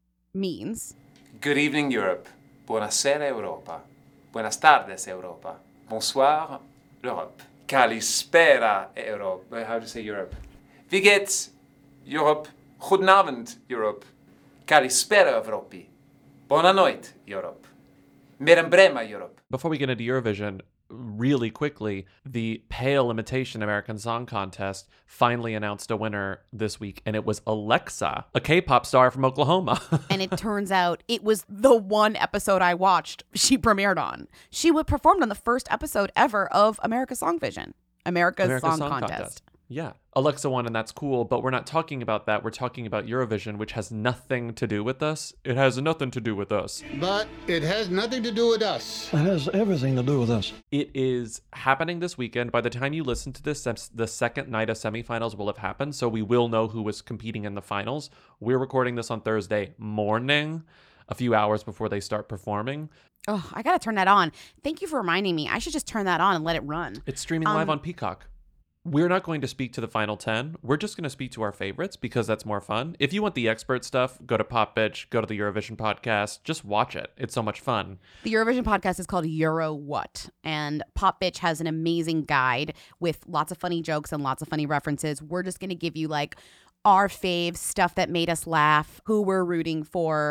means. Good evening, Europe. Buonasera, Europa. Buenas tardes, Europa. Bonsoir, Europe. Kalispera, Europe. How to say Europe? Wie geht's, Europe? Goedenavond, Europe. Kalispera, Evropi. Bona noite, Europe. Merembrema, Europe. Before we get into Eurovision, really quickly, the Pale Imitation American Song Contest finally announced a winner this week, and it was Alexa, a K-pop star from Oklahoma. And it turns out it was the one episode I watched she premiered on. She performed on the first episode ever of America's Song Vision, America's Song Contest. Yeah, Alexa won, and that's cool, but we're not talking about that. We're talking about Eurovision, which has nothing to do with us. It has nothing to do with us. But it has nothing to do with us. It has everything to do with us. It is happening this weekend. By the time you listen to this, the second night of semifinals will have happened, so we will know who was competing in the finals. We're recording this on Thursday morning, a few hours before they start performing. Oh, I gotta turn that on. Thank you for reminding me. I should just turn that on and let it run. It's streaming live on Peacock. We're not going to speak to the final 10. We're just going to speak to our favorites because that's more fun. If you want the expert stuff, go to Pop Bitch, go to the Eurovision podcast. Just watch it. It's so much fun. The Eurovision podcast is called Euro What? And Pop Bitch has an amazing guide with lots of funny jokes and lots of funny references. We're just going to give you our faves, stuff that made us laugh, who we're rooting for,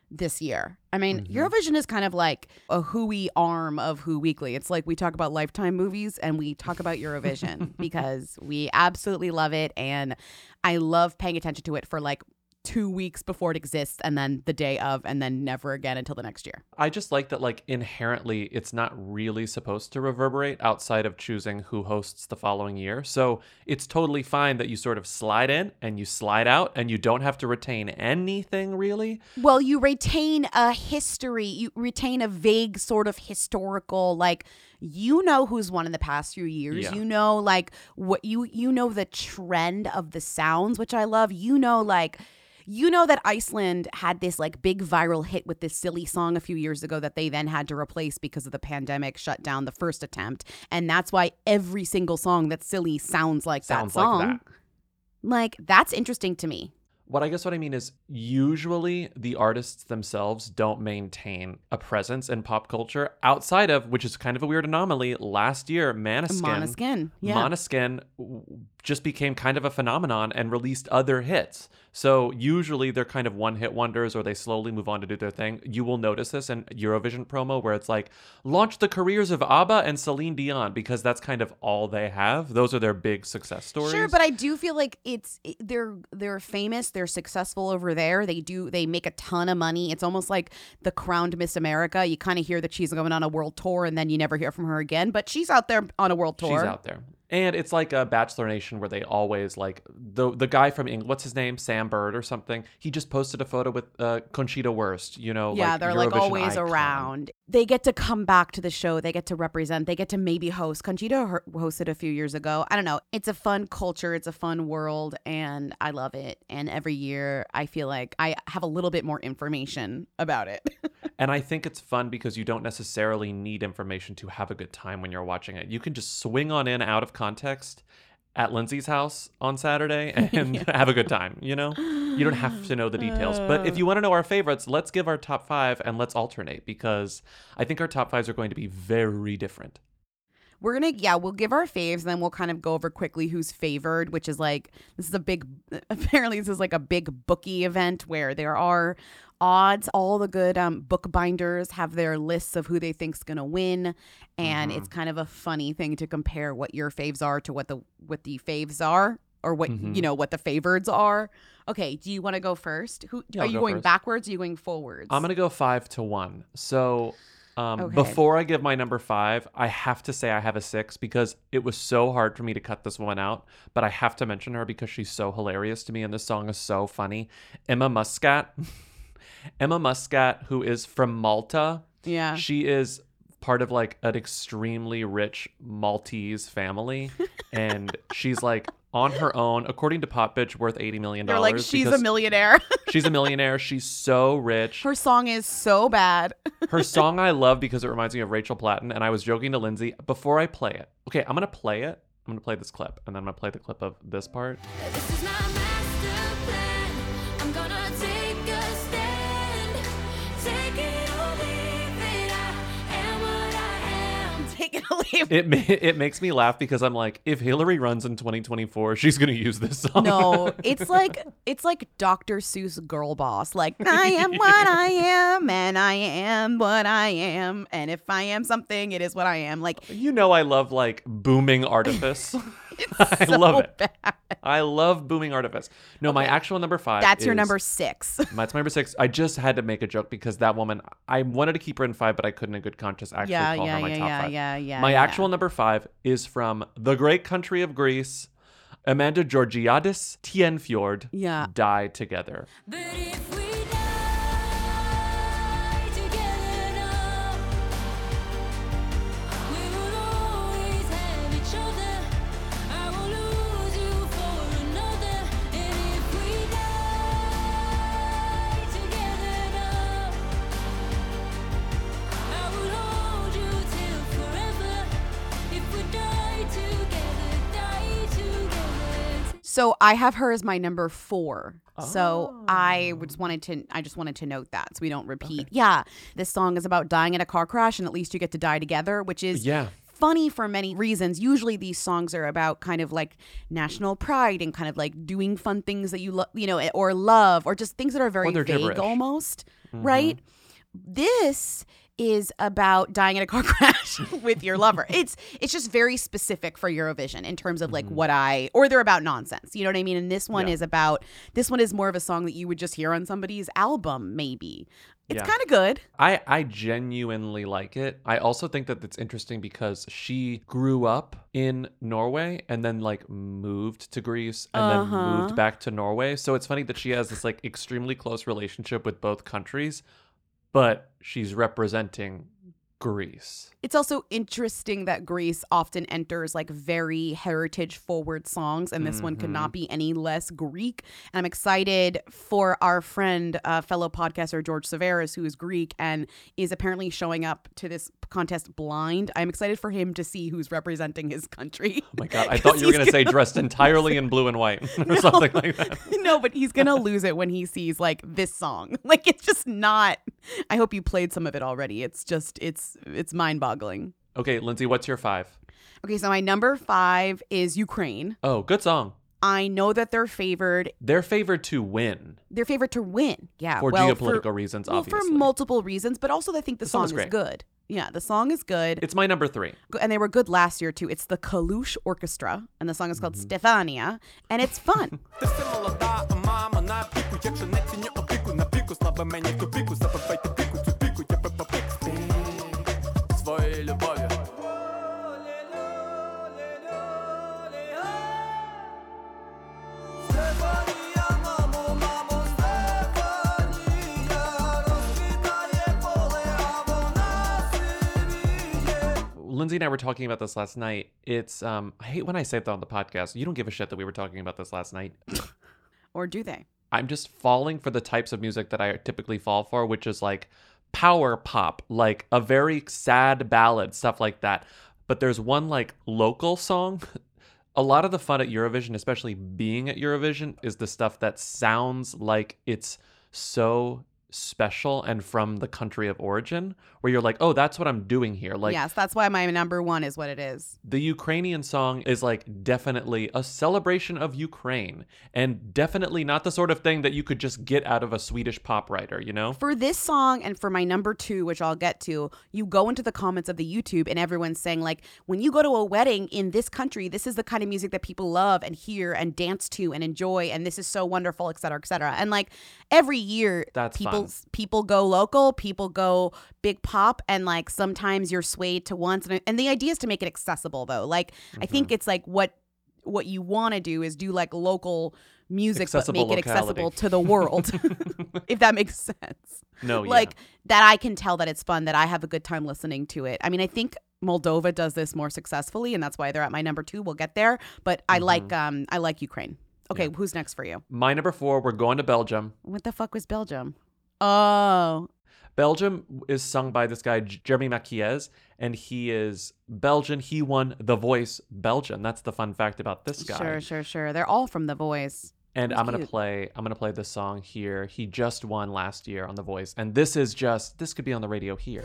this year. I mean, Eurovision is kind of like a Hui arm of Who Weekly. It's like we talk about Lifetime movies and we talk about Eurovision because we absolutely love it. And I love paying attention to it for like 2 weeks before it exists and then the day of and then never again until the next year. I just like that, like, inherently it's not really supposed to reverberate outside of choosing who hosts the following year. So it's totally fine that you sort of slide in and you slide out and you don't have to retain anything really. Well, you retain a history. You retain a vague sort of historical, like, you know who's won in the past few years. Yeah. You know, like, what you know the trend of the sounds, which I love. You know that Iceland had this like big viral hit with this silly song a few years ago that they then had to replace because of the pandemic shut down the first attempt. And that's why every single song that's silly sounds like that song. Like, that's interesting to me. What I mean is usually the artists themselves don't maintain a presence in pop culture outside of, which is kind of a weird anomaly, last year Måneskin just became kind of a phenomenon and released other hits. So usually they're kind of one-hit wonders or they slowly move on to do their thing. You will notice this in Eurovision promo where it's like, launch the careers of ABBA and Celine Dion, because that's kind of all they have. Those are their big success stories. Sure, but I do feel like they're famous, they're successful over there. They make a ton of money. It's almost like the crowned Miss America. You kind of hear that she's going on a world tour and then you never hear from her again, but she's out there on a world tour. She's out there. And it's like a Bachelor Nation where they always like the guy from England, what's his name? Sam Bird or something. He just posted a photo with Conchita Wurst, you know. Yeah, like they're Eurovision like always icon. around. They get to come back to the show. They get to represent. They get to maybe host. Conchita hosted a few years ago. I don't know. It's a fun culture. It's a fun world. And I love it. And every year I feel like I have a little bit more information about it. And I think it's fun because you don't necessarily need information to have a good time when you're watching it. You can just swing on in out of context at Lindsay's house on Saturday and have a good time, you know? You don't have to know the details. But if you want to know our favorites, let's give our top 5 and let's alternate, because I think our top 5s are going to be very different. We'll give our faves, then we'll kind of go over quickly who's favored, which is like, apparently this is like a big bookie event where there are odds. All the good bookbinders have their lists of who they think's gonna win, and it's kind of a funny thing to compare what your faves are to what the faves are, or what what the favorites are. Okay, do you want to go first? Are you going backwards? Or are you going forwards? I'm gonna go 5-1. So. Okay. Before I give my number 5, I have to say I have a 6 because it was so hard for me to cut this woman out, but I have to mention her because she's so hilarious to me and this song is so funny. Emma Muscat. Emma Muscat, who is from Malta. Yeah. She is part of like an extremely rich Maltese family, and she's like on her own, according to Pop Bitch, worth $80 million. They're like, she's a millionaire. She's a millionaire. She's so rich. Her song is so bad. Her song I love because it reminds me of Rachel Platten, and I was joking to Lindsay before I play it. Okay, I'm going to play it. I'm going to play this clip, and then I'm going to play the clip of this part. This is my master plan. I'm gonna take a stand. Take it or leave it. I am what I am. Take it or leave it. It makes me laugh because I'm like, if Hillary runs in 2024, she's going to use this song. No, it's like Dr. Seuss Girl Boss. Like, I am what I am, and I am what I am, and if I am something, it is what I am. Like, you know, I love like booming artifice. I love it. Bad. I love booming artifice. No, my actual number 5. That's your number 6. That's my number 6. I just had to make a joke because that woman, I wanted to keep her in 5, but I couldn't in good conscience actually call her my top 5. My actual number 5 is from the great country of Greece. Amanda Georgiadis, Tienfjord, Die Together. But if we die together now, we will always have each other. I will lose you for another. And if we die together now, I will hold you till forever. If we die together, die together. So I have her as my number 4. So I just wanted to note that so we don't repeat. Okay. Yeah, this song is about dying in a car crash, and at least you get to die together, which is funny for many reasons. Usually these songs are about kind of like national pride and kind of like doing fun things that you love, or love, or just things that are very vague gibberish. Almost, right? This is about dying in a car crash with your lover. It's just very specific for Eurovision in terms of like or they're about nonsense. You know what I mean? And this one is more of a song that you would just hear on somebody's album, maybe. It's kind of good. I genuinely like it. I also think that it's interesting because she grew up in Norway and then like moved to Greece and then moved back to Norway. So it's funny that she has this like extremely close relationship with both countries, but she's representing Greece. It's also interesting that Greece often enters like very heritage forward songs, and this one could not be any less Greek. And I'm excited for our friend, fellow podcaster George Severis, who is Greek and is apparently showing up to this contest blind. I'm excited for him to see who's representing his country. Oh my God, I thought you were going to say dressed entirely in blue and white or something like that. No, but he's going to lose it when he sees like this song. Like it's just not, I hope you played some of it already. It's just, it's mind-boggling. Okay, Lindsay, what's your 5? Okay, so my number 5 is Ukraine. Oh, good song. I know that they're favored. They're favored to win. They're favored to win. Yeah. For geopolitical reasons, well, obviously. for multiple reasons, but also I think the song is great. good. Yeah, the song is good. It's my number 3. And they were good last year, too. It's the Kalush Orchestra, and the song is called Stefania, and it's fun. Lindsay and I were talking about this last night. It's I hate when I say that on the podcast. You don't give a shit that we were talking about this last night. Or do they? I'm just falling for the types of music that I typically fall for, which is like power pop, like a very sad ballad, stuff like that. But there's one like local song. A lot of the fun at Eurovision, especially being at Eurovision, is the stuff that sounds like it's so special and from the country of origin, where you're like, oh, that's what I'm doing here. Like, yes, that's why my number 1 is what it is. The Ukrainian song is like definitely a celebration of Ukraine, and definitely not the sort of thing that you could just get out of a Swedish pop writer, you know? For this song and for my number 2, which I'll get to, you go into the comments of the YouTube and everyone's saying like, when you go to a wedding in this country, this is the kind of music that people love and hear and dance to and enjoy, and this is so wonderful, et cetera, et cetera. And like every year, people go local, people go big pop, and like sometimes you're swayed to once. And the idea is to make it accessible though. Like I think it's like what you want to do is do like local music, accessible but make locality. It accessible to the world, if that makes sense. No, like that I can tell that it's fun, that I have a good time listening to it. I mean, I think Moldova does this more successfully, and that's why they're at my number 2. We'll get there, but I like Ukraine. Okay, who's next for you? My number 4, we're going to Belgium. What the fuck was Belgium? Oh. Belgium is sung by this guy, Jeremy Makiez, and he is Belgian. He won The Voice Belgium. That's the fun fact about this guy. Sure. They're all from The Voice. And I'm gonna play this song here. He just won last year on The Voice, and this could be on the radio here.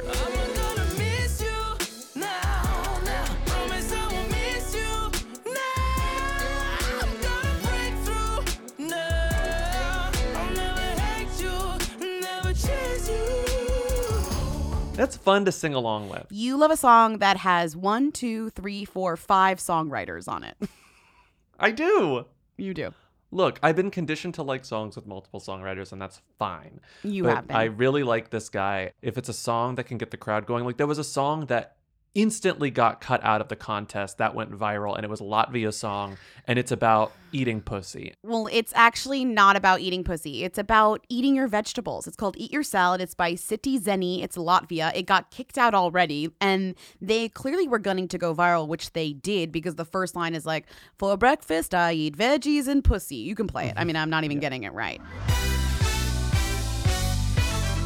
That's fun to sing along with. You love a song that has 1, 2, 3, 4, 5 songwriters on it. I do. You do. Look, I've been conditioned to like songs with multiple songwriters, and that's fine. You but have been. I really like this guy. If it's a song that can get the crowd going, like there was a song that instantly got cut out of the contest that went viral, and it was a Latvia song, and it's about eating pussy. Well, it's actually not about eating pussy. It's about eating your vegetables. It's called Eat Your Salad. It's by Siti Zeni. It's Latvia. It got kicked out already, and they clearly were gunning to go viral, which they did, because the first line is like, for breakfast, I eat veggies and pussy. You can play it. I mean, I'm not even getting it right.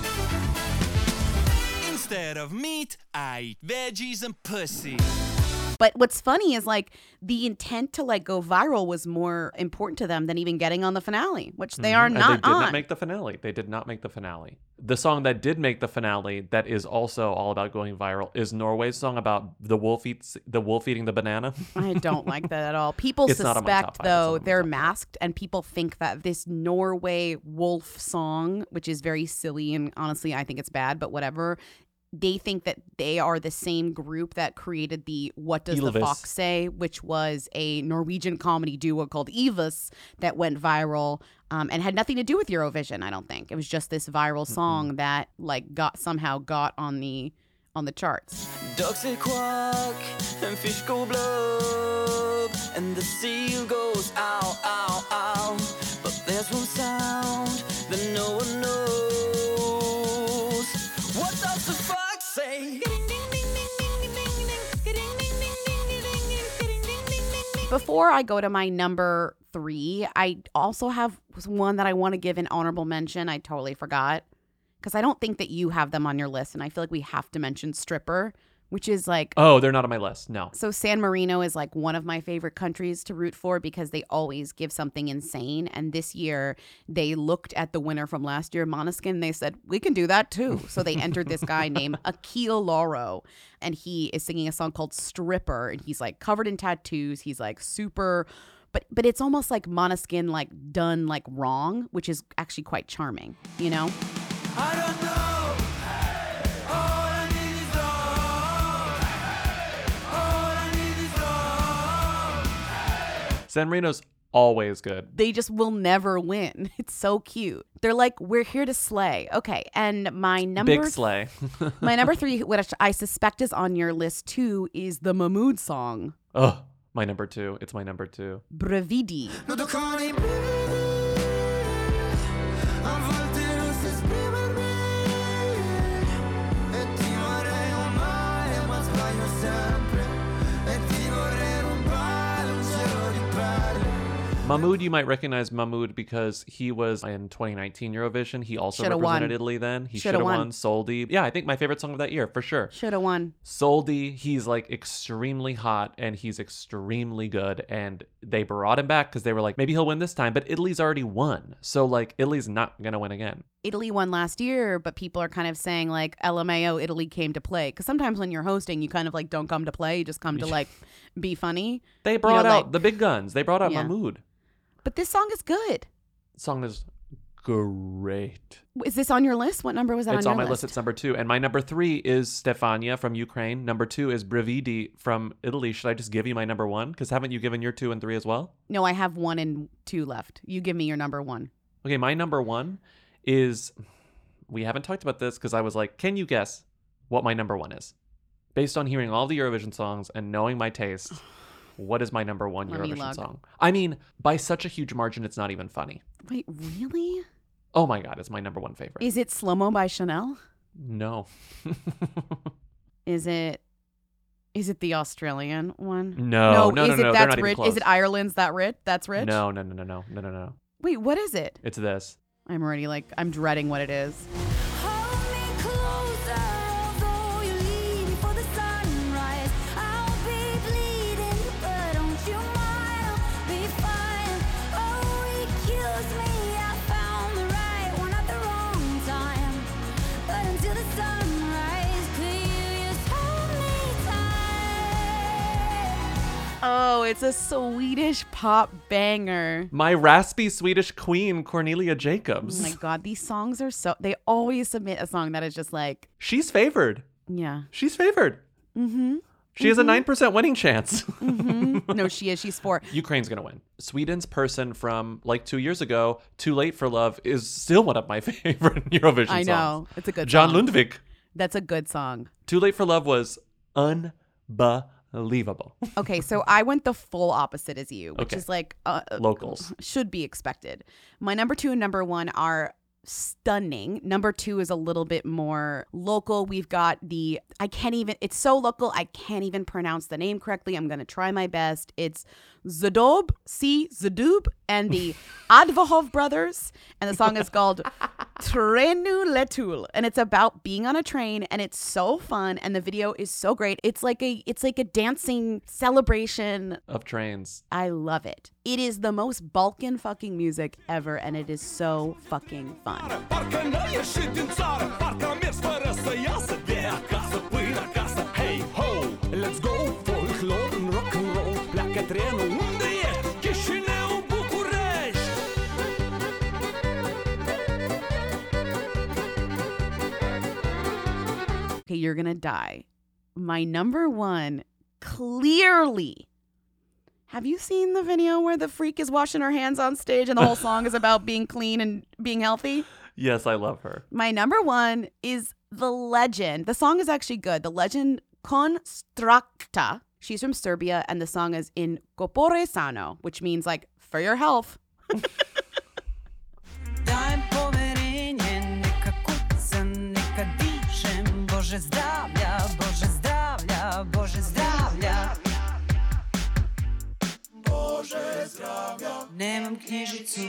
Instead of meat, I eat veggies and pussy. But what's funny is like the intent to like go viral was more important to them than even getting on the finale, which they are And not they did on. not make the finale. They did not make the finale. The song that did make the finale, that is also all about going viral, is Norway's song about the wolf eating the banana. I don't like that at all. People It's not on my top suspect, five. though, they're masked, and people think that this Norway wolf song, which is very silly, and honestly, I think it's bad, but whatever. They think that they are the same group that created the What Does the Ylvis. Fox Say, which was a Norwegian comedy duo called Ylvis that went viral and had nothing to do with Eurovision, I don't think. It was just this viral song that like somehow got on the charts. Ducks say quack and fish go blub and the seal goes ow, ow, ow. But there's one sound that no one knows. What does the fox say? Before I go to my number 3, I also have one that I want to give an honorable mention. I totally forgot because I don't think that you have them on your list, and I feel like we have to mention Stripper, which is like... Oh, they're not on my list. No. So San Marino is like one of my favorite countries to root for because they always give something insane. And this year they looked at the winner from last year, Måneskin, and they said, we can do that too. So they entered this guy named Akil Lauro, and he is singing a song called Stripper. And he's like covered in tattoos. He's like super, but it's almost like Måneskin like done like wrong, which is actually quite charming, you know? I don't know. San Marino's always good. They just will never win. It's so cute. They're like, we're here to slay. Okay, and my number... Big slay. My number 3, which I suspect is on your list too, is the Mahmood song. Oh, my number 2. It's my number 2. Brevidi. Mahmood, you might recognize Mahmood because he was in 2019 Eurovision. He also Shoulda represented won. Italy then. He Shoulda should have won. won. Soldi. Yeah, I think my favorite song of that year, for sure. Should have won. Soldi, he's like extremely hot and he's extremely good. And they brought him back because they were like, maybe he'll win this time. But Italy's already won. So like Italy's not going to win again. Italy won last year, but people are kind of saying like, LMAO, Italy came to play. Because sometimes when you're hosting, you kind of like don't come to play. You just come to like be funny. They brought out like- the big guns. They brought out Yeah. Mahmood. But this song is good. The song is great. Is this on your list? What number was that It's on on your my list. It's number 2. And my number 3 is Stefania from Ukraine. Number 2 is Brevidi from Italy. Should I just give you my number 1? Because haven't you given your 2 and 3 as well? No, I have 1 and 2 left. You give me your number 1. Okay, my number 1 is... We haven't talked about this because I was like, can you guess what my number 1 is? Based on hearing all the Eurovision songs and knowing my taste, what is my number 1 Let me Eurovision look. song? I mean, by such a huge margin, it's not even funny. Wait, really? Oh my God, it's my number 1 favorite. Is it Slow Mo by Chanel? No. Is it the Australian one? No, no, Is no, it no, they're That's not even Rich? close. Is it Ireland's That Rich? That's Rich? No. Wait, what is it? It's this. I'm already like, I'm dreading what it is. Oh, it's a Swedish pop banger. My raspy Swedish queen, Cornelia Oh Jacobs. my God, these songs are so, they always submit a song that is just like, She's favored. yeah. She's favored. Mm-hmm. She has a 9% winning chance. Mm-hmm. No, she is. She's 4. Ukraine's going to win. Sweden's person from like 2 years ago, Too Late for Love, is still one of my favorite Eurovision songs. I know. It's a good John song. Lundvik. That's a good song. Too Late for Love was unbelievable. Okay, so I went the full opposite as you, which Okay. is like Locals. should be expected. My number 2 and number 1 are stunning. Number 2 is a little bit more local. We've got it's so local, I can't even pronounce the name correctly. I'm going to try my best. It's Zadoob and the Advahov brothers. And the song is called Trenu Letul, and it's about being on a train, and it's so fun, and the video is so great. It's like a dancing celebration of trains. I love it. It is the most Balkan fucking music ever, and it is so fucking fun. Hey ho, let's go, folklore and rock and roll. Pleacă trenul, unde e? Chișinău, București. Okay, you're gonna die. My number one, clearly. Have you seen the video where the freak is washing her hands on stage and the whole song is about being clean and being healthy? Yes, I love her. My number one is The Legend. The song is actually good. The Legend Konstrakta. She's from Serbia, and the song is in Kopore Sano, which means like for your health. Daj poverenje, neka kucam, neka dišem. Bože zdravlja, Bože zdravlja, Bože zdravlja. Bože zdravlja. Nemam knjižicu.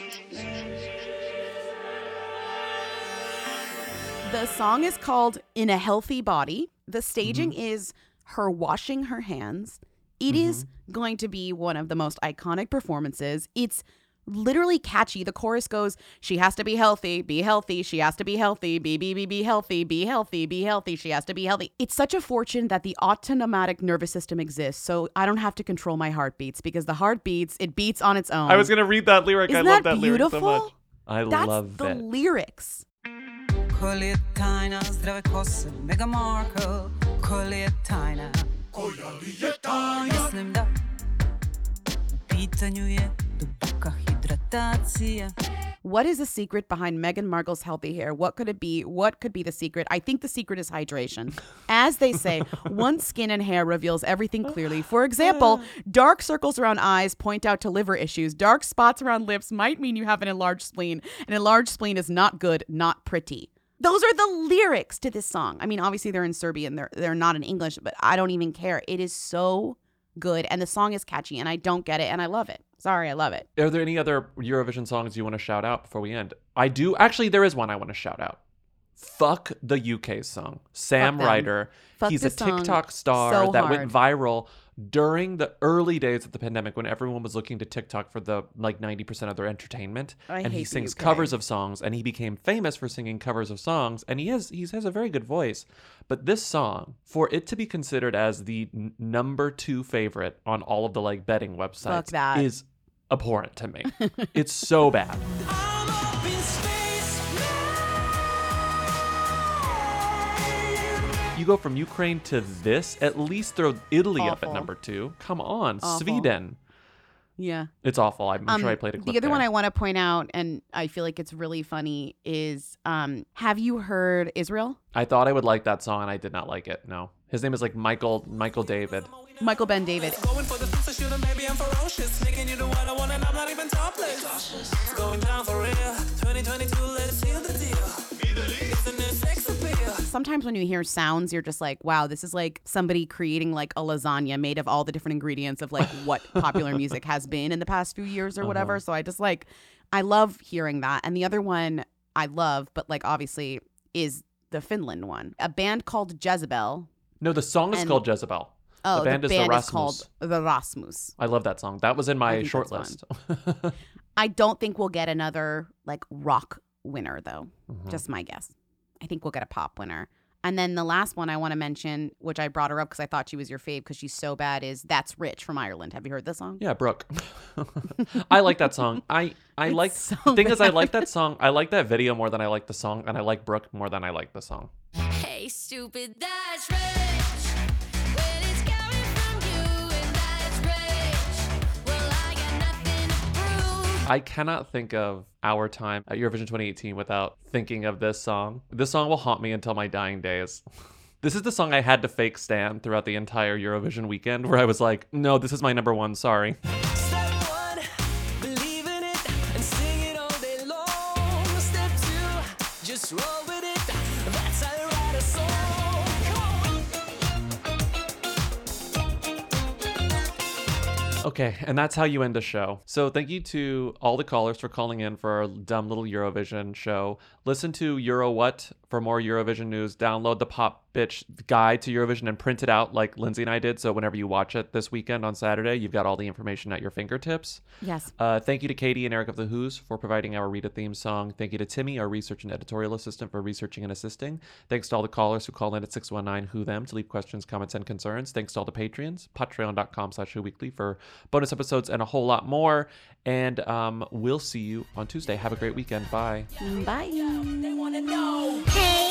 The song is called In a Healthy Body. The staging is her washing her hands. It is going to be one of the most iconic performances. It's literally catchy. The chorus goes, she has to be healthy, be healthy. She has to be healthy, be healthy, be healthy, be healthy. She has to be healthy. It's such a fortune that the autonomic nervous system exists. So I don't have to control my heartbeats because the heart beats, it beats on its own. I was going to read that lyric. Isn't I love that that lyric so beautiful? much. I That's love the it. lyrics. Ko li je tajna zdrave kose, Meghan Markle. Ko li je tajna? Mislim da u pitanju je duboka hidratacija. What is the secret behind Meghan Markle's healthy hair? What could it be? What could be the secret? I think the secret is hydration. As they say, one's skin and hair reveals everything clearly. For example, dark circles around eyes point out to liver issues. Dark spots around lips might mean you have an enlarged spleen. An enlarged spleen is not good, not pretty. Those are the lyrics to this song. I mean, obviously they're in Serbian. They're not in English, but I don't even care. It is so good, and the song is catchy, and I don't get it, and I love it. Sorry, I love it. Are there any other Eurovision songs you want to shout out before we end? I do. Actually, there is one I want to shout out. Fuck the UK song. Sam Ryder. Fuck He's a this song TikTok star so that hard. went viral during the early days of the pandemic when everyone was looking to TikTok for the like 90% of their entertainment. I And he hate the sings UK. covers of songs, and he became famous for singing covers of songs, and he has a very good voice. But this song, for it to be considered as the number 2 favorite on all of the like betting websites, that. is abhorrent to me. It's so bad. You go from Ukraine to this, at least throw Italy up at Awful. number 2. Come on, Awful. Sweden. Yeah. It's awful. I'm sure I played a clip The other there. one I want to point out, and I feel like it's really funny, is have you heard Israel? I thought I would like that song, and I did not like it. No. His name is like Michael David. Michael Ben David. Going for the fence, I shoot 'em, baby, I'm ferocious. Making you do what I want, and I'm not even topless. It's going down for real. 2022, let us seal the deal. It's a new sex appeal. Sometimes when you hear sounds, you're just like, wow, this is like somebody creating like a lasagna made of all the different ingredients of like what popular music has been in the past few years or whatever. So I just like, I love hearing that. And the other one I love, but like obviously, is the Finland one. A band called Jezebel. No, the song is And- called Jezebel. Oh, the band is the Rasmus. called The Rasmus. I love that song. That was in I my think short that's list. I don't think we'll get another like rock winner though. Mhm. Just my guess. I think we'll get a pop winner. And then the last one I want to mention, which I brought her up because I thought she was your fave because she's so bad, is That's Rich from Ireland. Have you heard this song? Yeah, Brooke. I like that song. I like so the thing is I bad. like that song. I like that video more than I like the song, and I like Brooke more than I like the song. Hey, stupid, that's rich. When it's coming from you, and that's rich. Well, I got nothing to prove. I cannot think of our time at Eurovision 2018 without thinking of this song. This song will haunt me until my dying days. This is the song I had to fake stan throughout the entire Eurovision weekend, where I was like, no, this is my number 1, sorry. Step 1, believe in it and sing it all day long. Step 2, just roll with it. That's how you write a song. Come on. Okay, and that's how you end a show. So thank you to all the callers for calling in for our dumb little Eurovision show. Listen to Euro What for more Eurovision news. Download the Pop Bitch guide to Eurovision and print it out like Lindsay and I did. So whenever you watch it this weekend on Saturday, you've got all the information at your fingertips. Yes. Thank you to Katie and Eric of the Who's for providing our Rita theme song. Thank you to Timmy, our research and editorial assistant, for researching and assisting. Thanks to all the callers who call in at 619-WHO-THEM to leave questions, comments, and concerns. Thanks to all the Patreons, patreon.com/whoweekly for bonus episodes and a whole lot more. And we'll see you on Tuesday. Have a great weekend. Bye. Bye. They wanna know. Hey.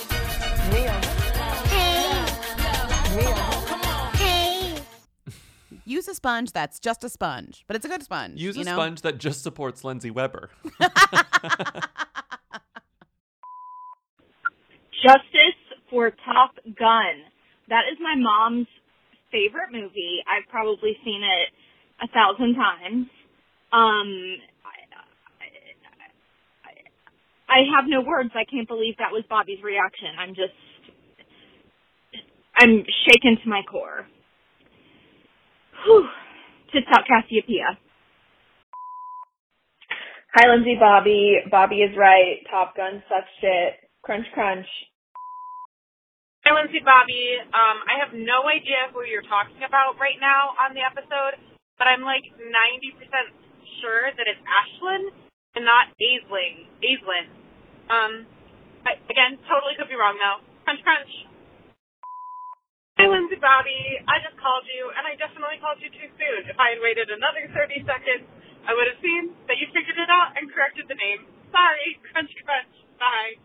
Hey. Use a sponge that's just a sponge, but it's a good sponge. Use you a know? sponge that just supports Lindsay Weber. Justice for Top Gun. That is my mom's favorite movie. I've probably seen it 1,000 times. I have no words. I can't believe that was Bobby's reaction. I'm shaken to my core. Whew. Tits out Cassiopeia. Hi, Lindsay, Bobby. Bobby is right. Top Gun sucks shit. Crunch, crunch. Hi, Lindsay, Bobby. I have no idea who you're talking about right now on the episode, but I'm like 90% sure that it's Ashlyn and not Aislinn. Again, totally could be wrong though. Crunch, crunch. Hi, Lindsay, Bobby. I just called you, and I definitely called you too soon. If I had waited another 30 seconds, I would have seen that you figured it out and corrected the name. Sorry. Crunch, crunch. Bye.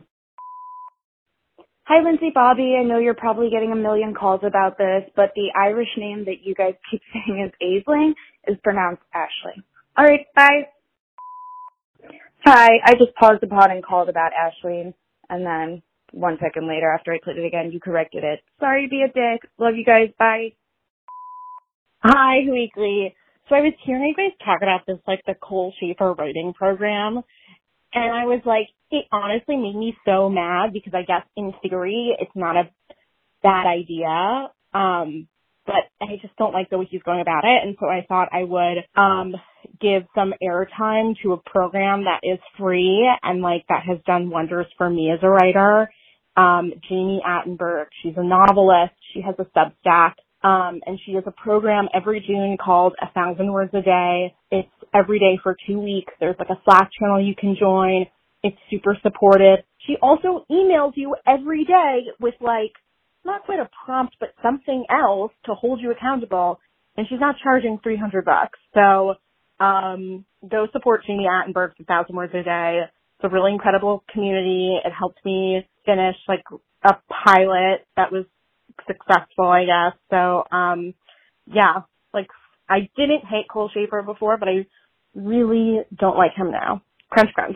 Hi, Lindsay, Bobby. I know you're probably getting a million calls about this, but the Irish name that you guys keep saying is Aisling is pronounced Ashley. All right, bye. Hi, I just paused the pod and called about Ashleen, and then 1 second later, after I played it again, you corrected it. Sorry to be a dick. Love you guys. Bye. Hi, Weekly. So I was hearing you guys talk about this, like the Cole Schaefer writing program, and I was like, it honestly made me so mad because I guess in theory it's not a bad idea, but I just don't like the way he's going about it, and so I thought I would give some airtime to a program that is free and like that has done wonders for me as a writer. Jamie Attenberg, she's a novelist. She has a Substack. And she has a program every June called 1,000 Words a Day. It's every day for 2 weeks. There's like a Slack channel you can join. It's super supportive. She also emails you every day with like, not quite a prompt, but something else to hold you accountable. And she's not charging $300. So, go support Jamie Attenberg's 1,000 Words a Day. It's a really incredible community. It helped me finish like a pilot that was successful, I guess. So, yeah, like I didn't hate Cole Schaefer before, but I really don't like him now. Crunch, crunch.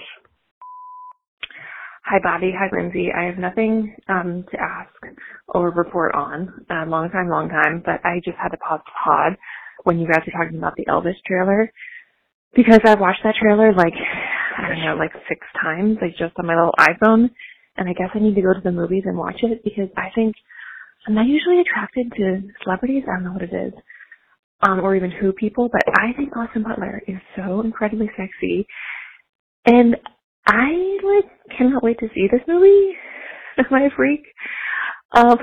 Hi, Bobby. Hi, Lindsay. I have nothing to ask or report on. Long time, but I just had to pause the pod when you guys were talking about the Elvis trailer because I've watched that trailer like 6 times, like just on my little iPhone, and I guess I need to go to the movies and watch it because I think I'm not usually attracted to celebrities. I don't know what it is. Or even Who people, but I think Austin Butler is so incredibly sexy. And I cannot wait to see this movie. Am I a freak? I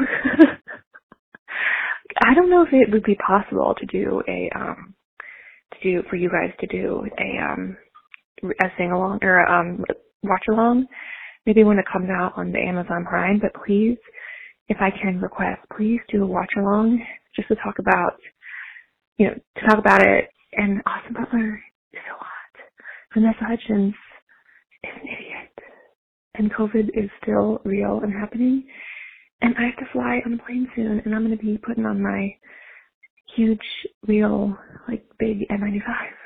don't know if it would be possible to do for you guys to do a sing along or watch along. Maybe when it comes out on the Amazon Prime, but please, if I can request, please do a watch along just to talk about it. And Austin Butler is so hot. Vanessa Hudgens is an idiot. And COVID is still real and happening. And I have to fly on a plane soon, and I'm going to be putting on my huge, real, big N95.